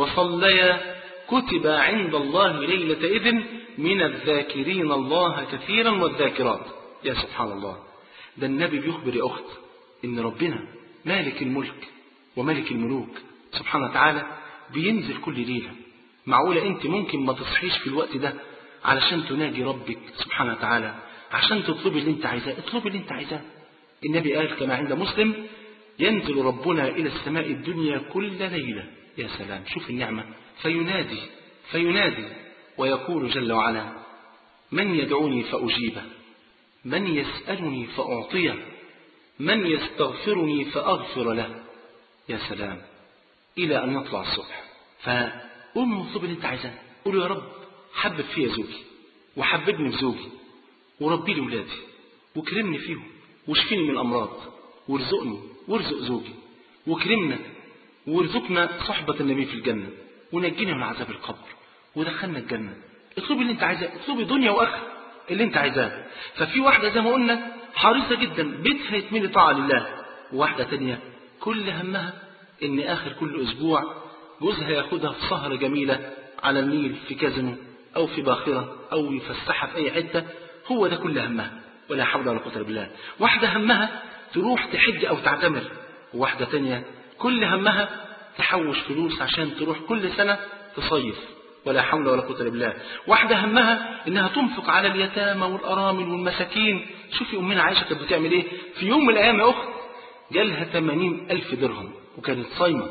وصليا كتب عند الله ليلة إذن من الذاكرين الله كثيرا والذاكرات. يا سبحان الله، ده النبي بيخبر يا أخت إن ربنا مالك الملك وملك الملوك سبحانه وتعالى بينزل كل ليلة. معقولة أنت ممكن ما تصحيش في الوقت ده علشان تناجي ربك سبحانه وتعالى، عشان تطلبي اللي أنت عايزاه؟ اطلبي اللي أنت عايزاه. النبي قال كما عند مسلم: ينزل ربنا إلى السماء الدنيا كل ليلة. يا سلام، شوف النعمة. فينادي فينادي ويقول جل وعلا: من يدعوني فأجيبه، من يسألني فأعطيه، من يستغفرني فأغفر له. يا سلام، إلى أن يطلع الصبح. فقوم واطلب اللي أنت عايزاه، قول يا رب حبب فيا زوجي وحببني في زوجي وربي لي ولادي وكرمني فيهم واشفيني من الأمراض وارزقني وارزق زوجي وكرمنا وارزقنا صحبة النبي في الجنة ونجينا من عذاب القبر ودخلنا الجنة. اطلبي اللي انت عايزاه، اطلبي دنيا واخره اللي انت عايزاه. ففي واحدة زي ما قلنا حريصة جدا بيتها يتملي طاعة لله، وواحدة تانية كل همها ان اخر كل اسبوع جوزها ياخدها في سهرة جميلة على النيل في كازينو أو في باخرة أو يفسحها في أي حتة، هو ده كل همها، ولا حول ولا قوة إلا بالله. واحدة همها تروح تحج أو تعتمر، وواحدة تانية كل همها تحوش فلوس عشان تروح كل سنة تصيف، ولا حول ولا قوة إلا بالله. واحدة همها إنها تنفق على اليتامى والأرامل والمساكين. شوفي أمنا عائشة كانت بتعمل إيه في يوم من الأيام يا أخت، جالها ثمانين ألف درهم وكانت صايمة،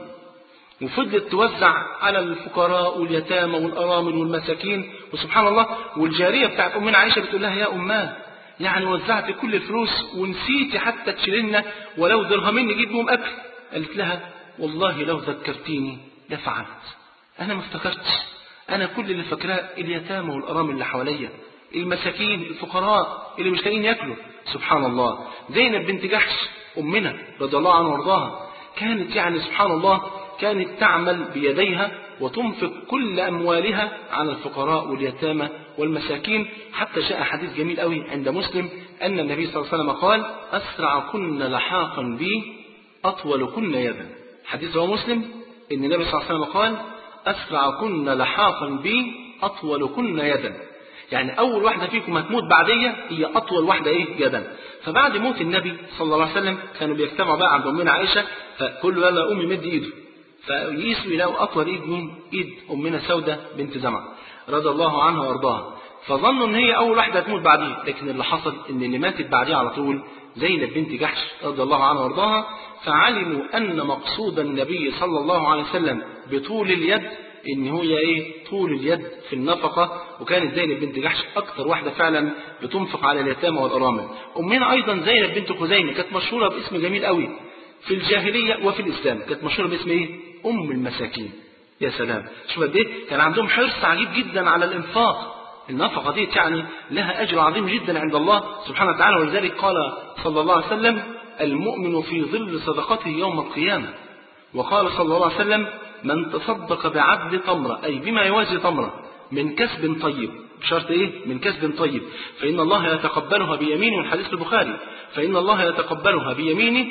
وفضلت توزع على الفقراء واليتامى والأرامل والمساكين. وسبحان الله، والجارية بتاعت أمنا عائشة بتقول لها يا أماه، يعني وزعت كل الفلوس ونسيتي حتى تشيلنا ولو درهمين نجيب بهم أكل. قالت لها والله لو ذكرتيني لفعلت، أنا ما افتكرتش، أنا كل اللي فاكراه اليتامى والأرامل اللي حواليا، المساكين الفقراء اللي مش لاقيين ياكلوا. سبحان الله. زينب بنت جحش أمنا رضي الله عنها وارضاها كانت يعني سبحان الله كانت تعمل بيديها وتنفق كل أموالها على الفقراء واليتامى والمساكين، حتى جاء حديث جميل قوي عند مسلم أن النبي صلى الله عليه وسلم قال أسرع كن لحاقا بي أطول كن يدا. حديث رواه مسلم أن النبي صلى الله عليه وسلم قال أسرع كن لحاقا بي أطول كن يدا، يعني أول واحدة فيكم هتموت بعدية هي أطول واحدة إيه يدا. فبعد موت النبي صلى الله عليه وسلم كانوا بيجتمعوا بقى عند أمنا عائشة، فكل يلا أمي مد إيده، فيقيسوا يلاقوا أطول إيد مين؟ إيد أمنا سودة بنت زمع رضي الله عنها وارضاها، فظنوا إن هي أول واحدة هتموت بعديه. لكن اللي حصل إن اللي ماتت بعديه على طول زينب بنت جحش رضي الله عنها وارضاها. فعلموا أن مقصود النبي صلى الله عليه وسلم بطول اليد إن هي إيه؟ طول اليد في النفقة. وكانت زينب بنت جحش أكثر واحدة فعلا بتنفق على اليتامى والأرامل. أمنا أيضا زينب بنت خزيمة كانت مشهورة باسم جميل قوي في الجاهلية وفي الإسلام، كانت مشهورة باسم إيه؟ أم المساكين. يا سلام، شوف قد إيه كان عندهم حرص عجيب جدا على الإنفاق. النفقة دي يعني لها أجر عظيم جدا عند الله سبحانه وتعالى، ولذلك قال صلى الله عليه وسلم المؤمن في ظل صدقته يوم القيامة. وقال صلى الله عليه وسلم من تصدق بعدل تمرة، أي بما يوازي تمرة، من كسب طيب، بشرط إيه؟ من كسب طيب، فإن الله يتقبلها بيمينه، الحديث البخاري، فإن الله يتقبلها بيمينه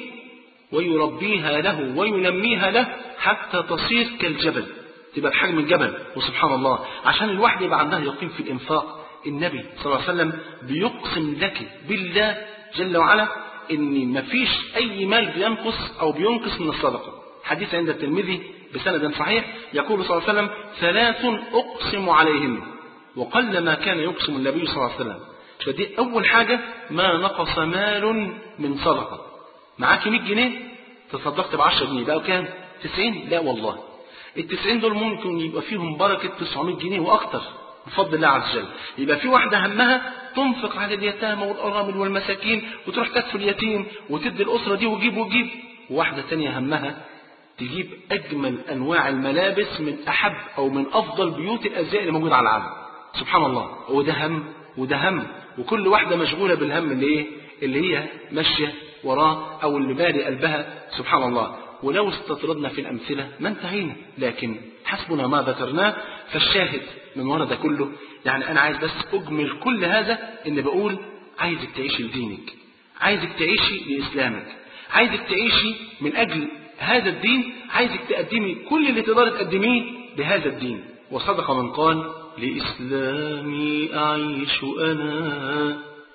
ويربيها له وينميها له حتى تصير كالجبل، تبقى بحجم الجبل. وسبحان الله، عشان الواحد يبقى عندها يقين في الإنفاق، النبي صلى الله عليه وسلم بيقسم لك بالله جل وعلا إن مفيش أي مال بينقص أو بينقص من الصدقة. حديث عند الترمذي بسند صحيح يقول صلى الله عليه وسلم ثلاث أقسم عليهم وقل ما كان يقسم النبي صلى الله عليه وسلم. فدي أول حاجة، ما نقص مال من صدقة. معاك مية جنيه تصدقت بعشرة جنيه بقى كام؟ تسعين؟ لا والله، التسعين دول ممكن يبقى فيهم بركة تسعمائة جنيه وأكتر بفضل الله عز وجل. يبقى في واحدة همها تنفق على اليتامى والأرامل والمساكين وتروح تكفي اليتيم وتدي الأسرة دي وجيب وجيب، وواحدة تانية همها تجيب أجمل أنواع الملابس من أحب أو من أفضل بيوت الأزياء اللي موجودة على العالم. سبحان الله، وده هم وده هم، وكل واحدة مشغولة بالهم اللي إيه؟ اللي هي ماشية وراه أو اللي باري قلبها. سبحان الله. ولو استطردنا في الأمثلة ما انتهينا، لكن حسبنا ما ذكرناه. فالشاهد من وراء ده كله، يعني أنا عايز بس أجمل كل هذا، إن بقول عايزك تعيشي لدينك، عايزك تعيشي لإسلامك، عايزك تعيشي من أجل هذا الدين، عايزك تقدمي كل اللي تقدر تقدميه لهذا الدين. وصدق من قال لإسلامي أعيش أنا،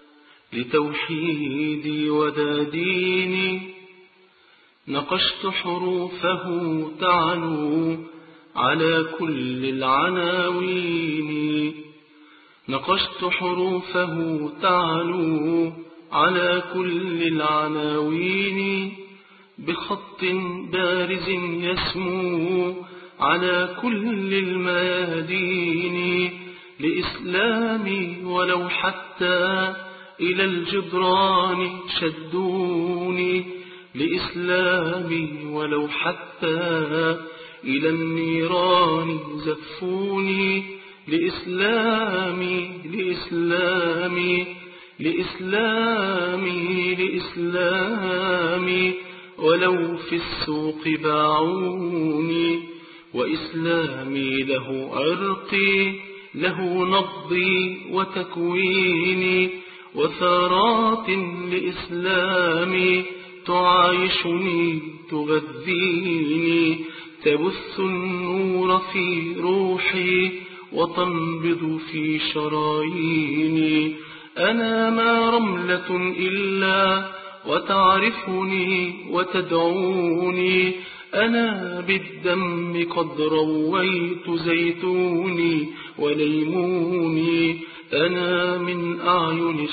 لتوحيدي ودا ديني، نقشت حروفه تعلو على كل العناوين، نقشت حروفه تعلو على كل العناوين، بخط بارز يسمو على كل الميادين، لإسلامي ولو حتى إلى الجدران شدوني، لإسلامي ولو حتى إلى النيران زفوني، لإسلامي لإسلامي لإسلامي لإسلامي ولو في السوق باعوني، وإسلامي له عرقي له نبضي وتكويني، وثارات لإسلامي تعايشني تغذيني، تبث النور في روحي وتنبض في شراييني. أنا ما رملة إلا وتعرفني وتدعوني، أنا بالدم قد رويت زيتوني وليموني. أنا من أعين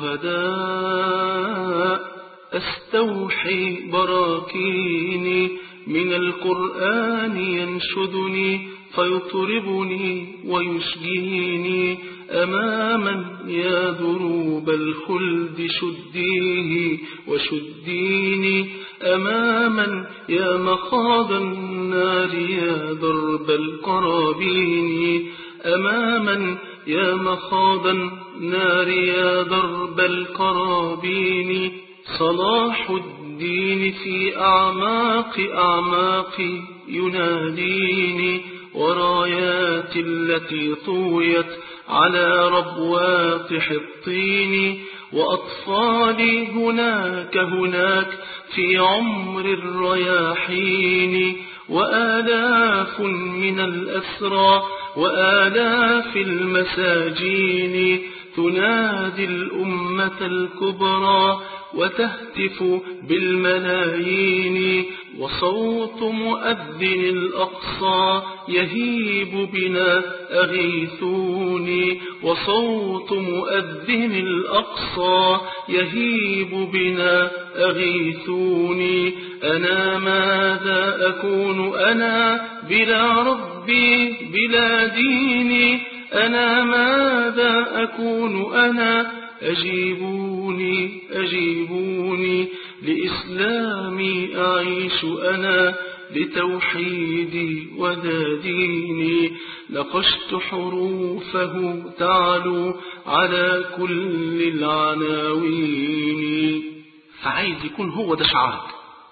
الشهداء أستوحي براكيني، من القرآن ينشدني فيطربني ويشجيني. أماما يا دروب الخلد شديه وشديني، أماما يا مخاض النار يا درب القرابين، أماما يا مخاض النار يا درب القرابين. صلاح الدين في أعماق أعماقي يناديني، ورايات التي طويت على ربوات حطيني. وأطفالي هناك هناك في عمر الرياحين، وآلاف من الأسرى وآلاف المساجين تنادي الأمة الكبرى وتهتف بالملايين. وصوت مؤذن الأقصى يهيب بنا أغيثوني، وصوت مؤذن الأقصى يهيب بنا أغيثوني. أنا ماذا أكون أنا بلا ربي بلا ديني، أنا ماذا أكون أنا أجيبوني أجيبوني. لإسلامي أعيش أنا لتوحيدي وذا ديني، نقشت حروفه تعلو على كل العناوين. فعايز يكون هو ده شعارك،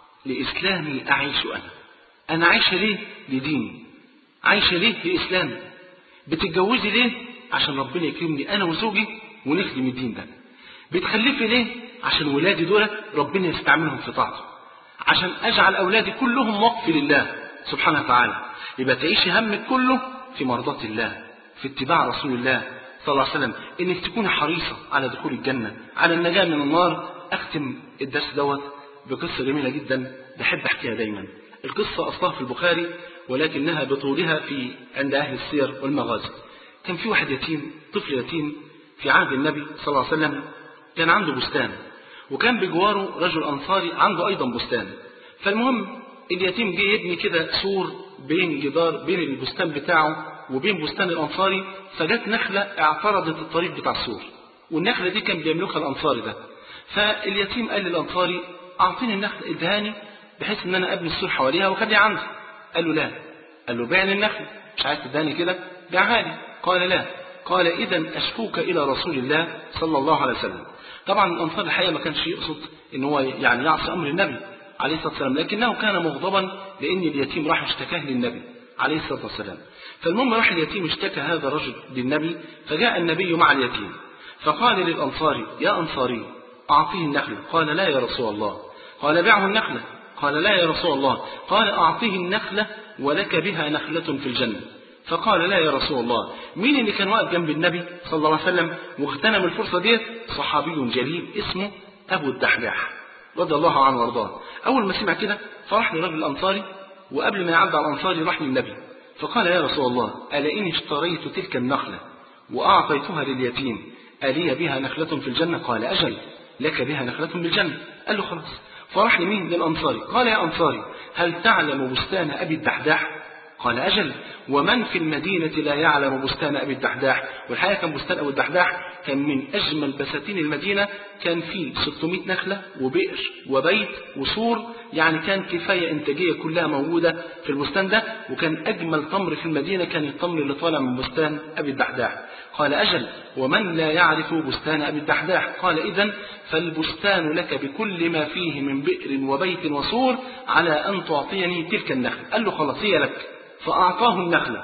لإسلامي أعيش أنا. أنا عايشة ليه؟ لديني. عايشة ليه؟ لإسلامي. بتتجوزي ليه؟ عشان ربنا يكرمني أنا وزوجي ونخدم الدين ده. بتخلفي ليه؟ عشان ولادي دول ربنا يستعملهم في طاعته، عشان أجعل أولادي كلهم وقف لله سبحانه وتعالى. يبقى تعيشي همك كله في مرضات الله، في اتباع رسول الله صلى الله عليه وسلم، إنك تكوني حريصة على دخول الجنة، على النجاة من النار. أختم الدرس دوت بقصة جميلة جدا بحب أحكيها دايما. القصة أصلها في البخاري ولكنها بطولها في عند أهل السير والمغازي. كان في واحد يتيم، طفل يتيم في عهد النبي صلى الله عليه وسلم، كان عنده بستان، وكان بجواره رجل أنصاري عنده أيضا بستان. فالمهم اليتيم جه يبني كده سور بين جدار بين البستان بتاعه وبين بستان الأنصاري، فجت نخلة اعترضت الطريق بتاع السور، والنخلة دي كان بيملكها الأنصاري ده. فاليتيم قال للأنصاري أعطيني النخلة ادهاني بحيث ان انا ابني السور حواليها وخليها عندي. قال له لا. قال له بيعني النخلة، مش عايز تدهاني كده؟ بيعها لي. قال لا. قال إذا أشكوك إلى رسول الله صلى الله عليه وسلم. طبعا الأنصار الحقيقة ما كانش يقصد ان هو يعني يعصي أمر النبي عليه الصلاة والسلام، لكنه كان مغضبا لأن اليتيم راح اشتكاه للنبي عليه الصلاة والسلام. فالمهم راح اليتيم اشتكى هذا الرجل للنبي، فجاء النبي مع اليتيم فقال للأنصاري يا أنصاري أعطيه النخلة. قال لا يا رسول الله. قال بيعه النخلة. قال لا يا رسول الله. قال أعطيه النخلة ولك بها نخلة في الجنة. فقال لا يا رسول الله. مين اللي كان واقف جنب النبي صلى الله عليه وسلم واغتنم الفرصة دي؟ صحابي جليل اسمه أبو الدحداح رضي الله عنه وارضاه. أول ما سمع كده فرح لرجل الأنصاري، وقبل ما يعدى على الأنصاري راح للنبي فقال يا رسول الله ألا إني اشتريت تلك النخلة وأعطيتها لليتيم ألي بها نخلة في الجنة؟ قال أجل لك بها نخلة بالجنة. قال له خلاص. فرح لمين؟ للأنصاري. قال يا أنصاري هل تعلم بستان أبي الدحداح؟ قال أجل ومن في المدينة لا يعلم بستان أبي الدحداح؟ والحقيقة كان بستان أبي الدحداح كان من أجمل بساتين المدينة، كان فيه ستمائة نخلة وبئر وبيت وسور، يعني كان كفاية إنتاجية كلها موجودة في البستان ده، وكان أجمل تمر في المدينة كان التمر اللي طالع من بستان أبي الدحداح. قال أجل ومن لا يعرف بستان أبي الدحداح؟ قال إذن فالبستان لك بكل ما فيه من بئر وبيت وسور على أن تعطيني تلك النخل. قال له خلاص هي لك. فأعطاه النخلة.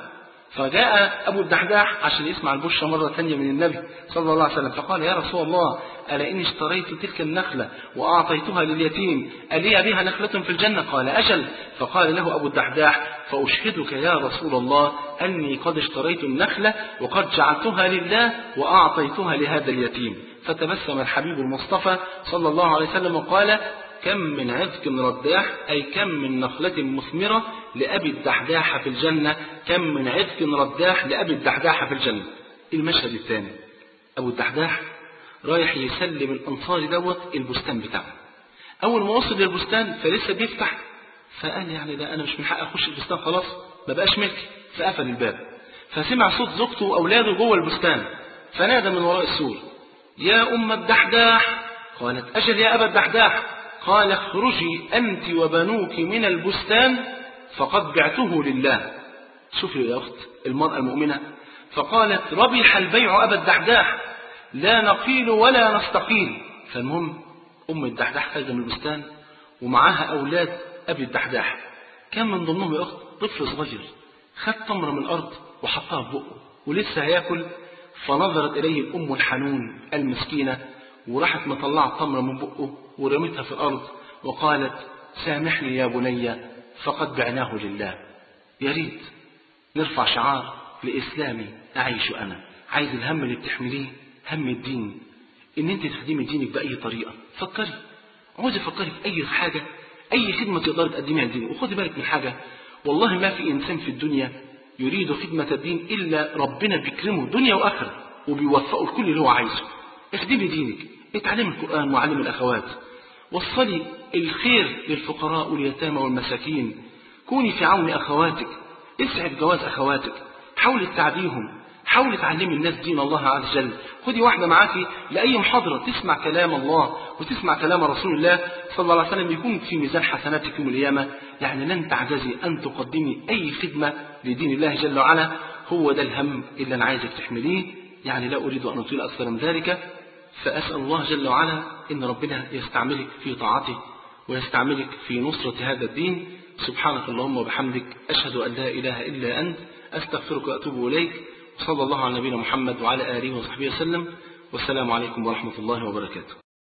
فجاء أبو الدحداح عشان يسمع البشرى مرة ثانية من النبي صلى الله عليه وسلم، فقال يا رسول الله ألا إني اشتريت تلك النخلة وأعطيتها لليتيم ألي بها نخلة في الجنة؟ قال أجل. فقال له أبو الدحداح فأشهدك يا رسول الله أني قد اشتريت النخلة وقد جعلتها لله وأعطيتها لهذا اليتيم. فتبسم الحبيب المصطفى صلى الله عليه وسلم وقال كم من عذق رداح، أي كم من نخلة مثمرة لأبي الدحداح في الجنة، كم من عذق رداح لأبي الدحداح في الجنة. المشهد الثاني أبو الدحداح رايح يسلم الأنصار دوت البستان بتاعه. أول ما وصل للبستان فلسه بيفتح، فقال يعني ده أنا مش من حق أخش البستان، خلاص ما بقاش ملكي، فقفل الباب. فسمع صوت زوجته وأولاده جوه البستان، فنادى من وراء السور يا أم الدحداح. قالت أجل يا أبا الدحداح. قال اخرجي أنت وبنوك من البستان فقد بعته لله. شوفي يا أخت المرأة المؤمنة، فقالت ربح البيع أبا الدحداح، لا نقيل ولا نستقيل. فالمهم أم الدحداح خارجة من البستان ومعاها أولاد أبي الدحداح، كان من ضمنهم يا أخت طفل صغير خد تمرة من الأرض وحطها في بقه ولسه هياكل، فنظرت إليه الأم الحنون المسكينة وراحت مطلعة تمرة من بقه ورمتها في الأرض وقالت سامحني يا بني فقد بعناه لله. يا ريت نرفع شعار لإسلامي أعيش أنا. عايز الهم اللي بتحمليه هم الدين، إن أنت تخدمي دينك بأي طريقة. فكري عاوزة فكري في أي حاجة، أي خدمة تقدر تقدميها للدين. وخدي بالك من حاجة، والله ما في إنسان في الدنيا يريد خدمة الدين إلا ربنا بيكرمه دنيا وآخرة وبيوفقه لكل اللي هو عايزه. اخدمي دينك، اتعلمي القرآن وعلمي الأخوات، وصلي الخير للفقراء واليتامى والمساكين، كوني في عون أخواتك، اسعد جواز أخواتك، حاولي تساعديهم، حاولي تعلمي الناس دين الله عز وجل. خدي واحدة معاكي لأي محاضرة تسمع كلام الله وتسمع كلام رسول الله صلى الله عليه وسلم، يكون في ميزان حسناتك يوم القيامة. يعني لن تعجزي أن تقدمي أي خدمة لدين الله جل وعلا. هو ده الهم اللي أنا عايزك تحمليه. يعني لا أريد أن أطيل أكثر من ذلك، فأسأل الله جل وعلا إن ربنا يستعملك في طاعته ويستعملك في نصرة هذا الدين. سبحانك اللهم وبحمدك، أشهد أن لا إله إلا أنت، أستغفرك وأتوب إليك. وصلى الله على نبينا محمد وعلى آله وصحبه وسلم، والسلام عليكم ورحمة الله وبركاته.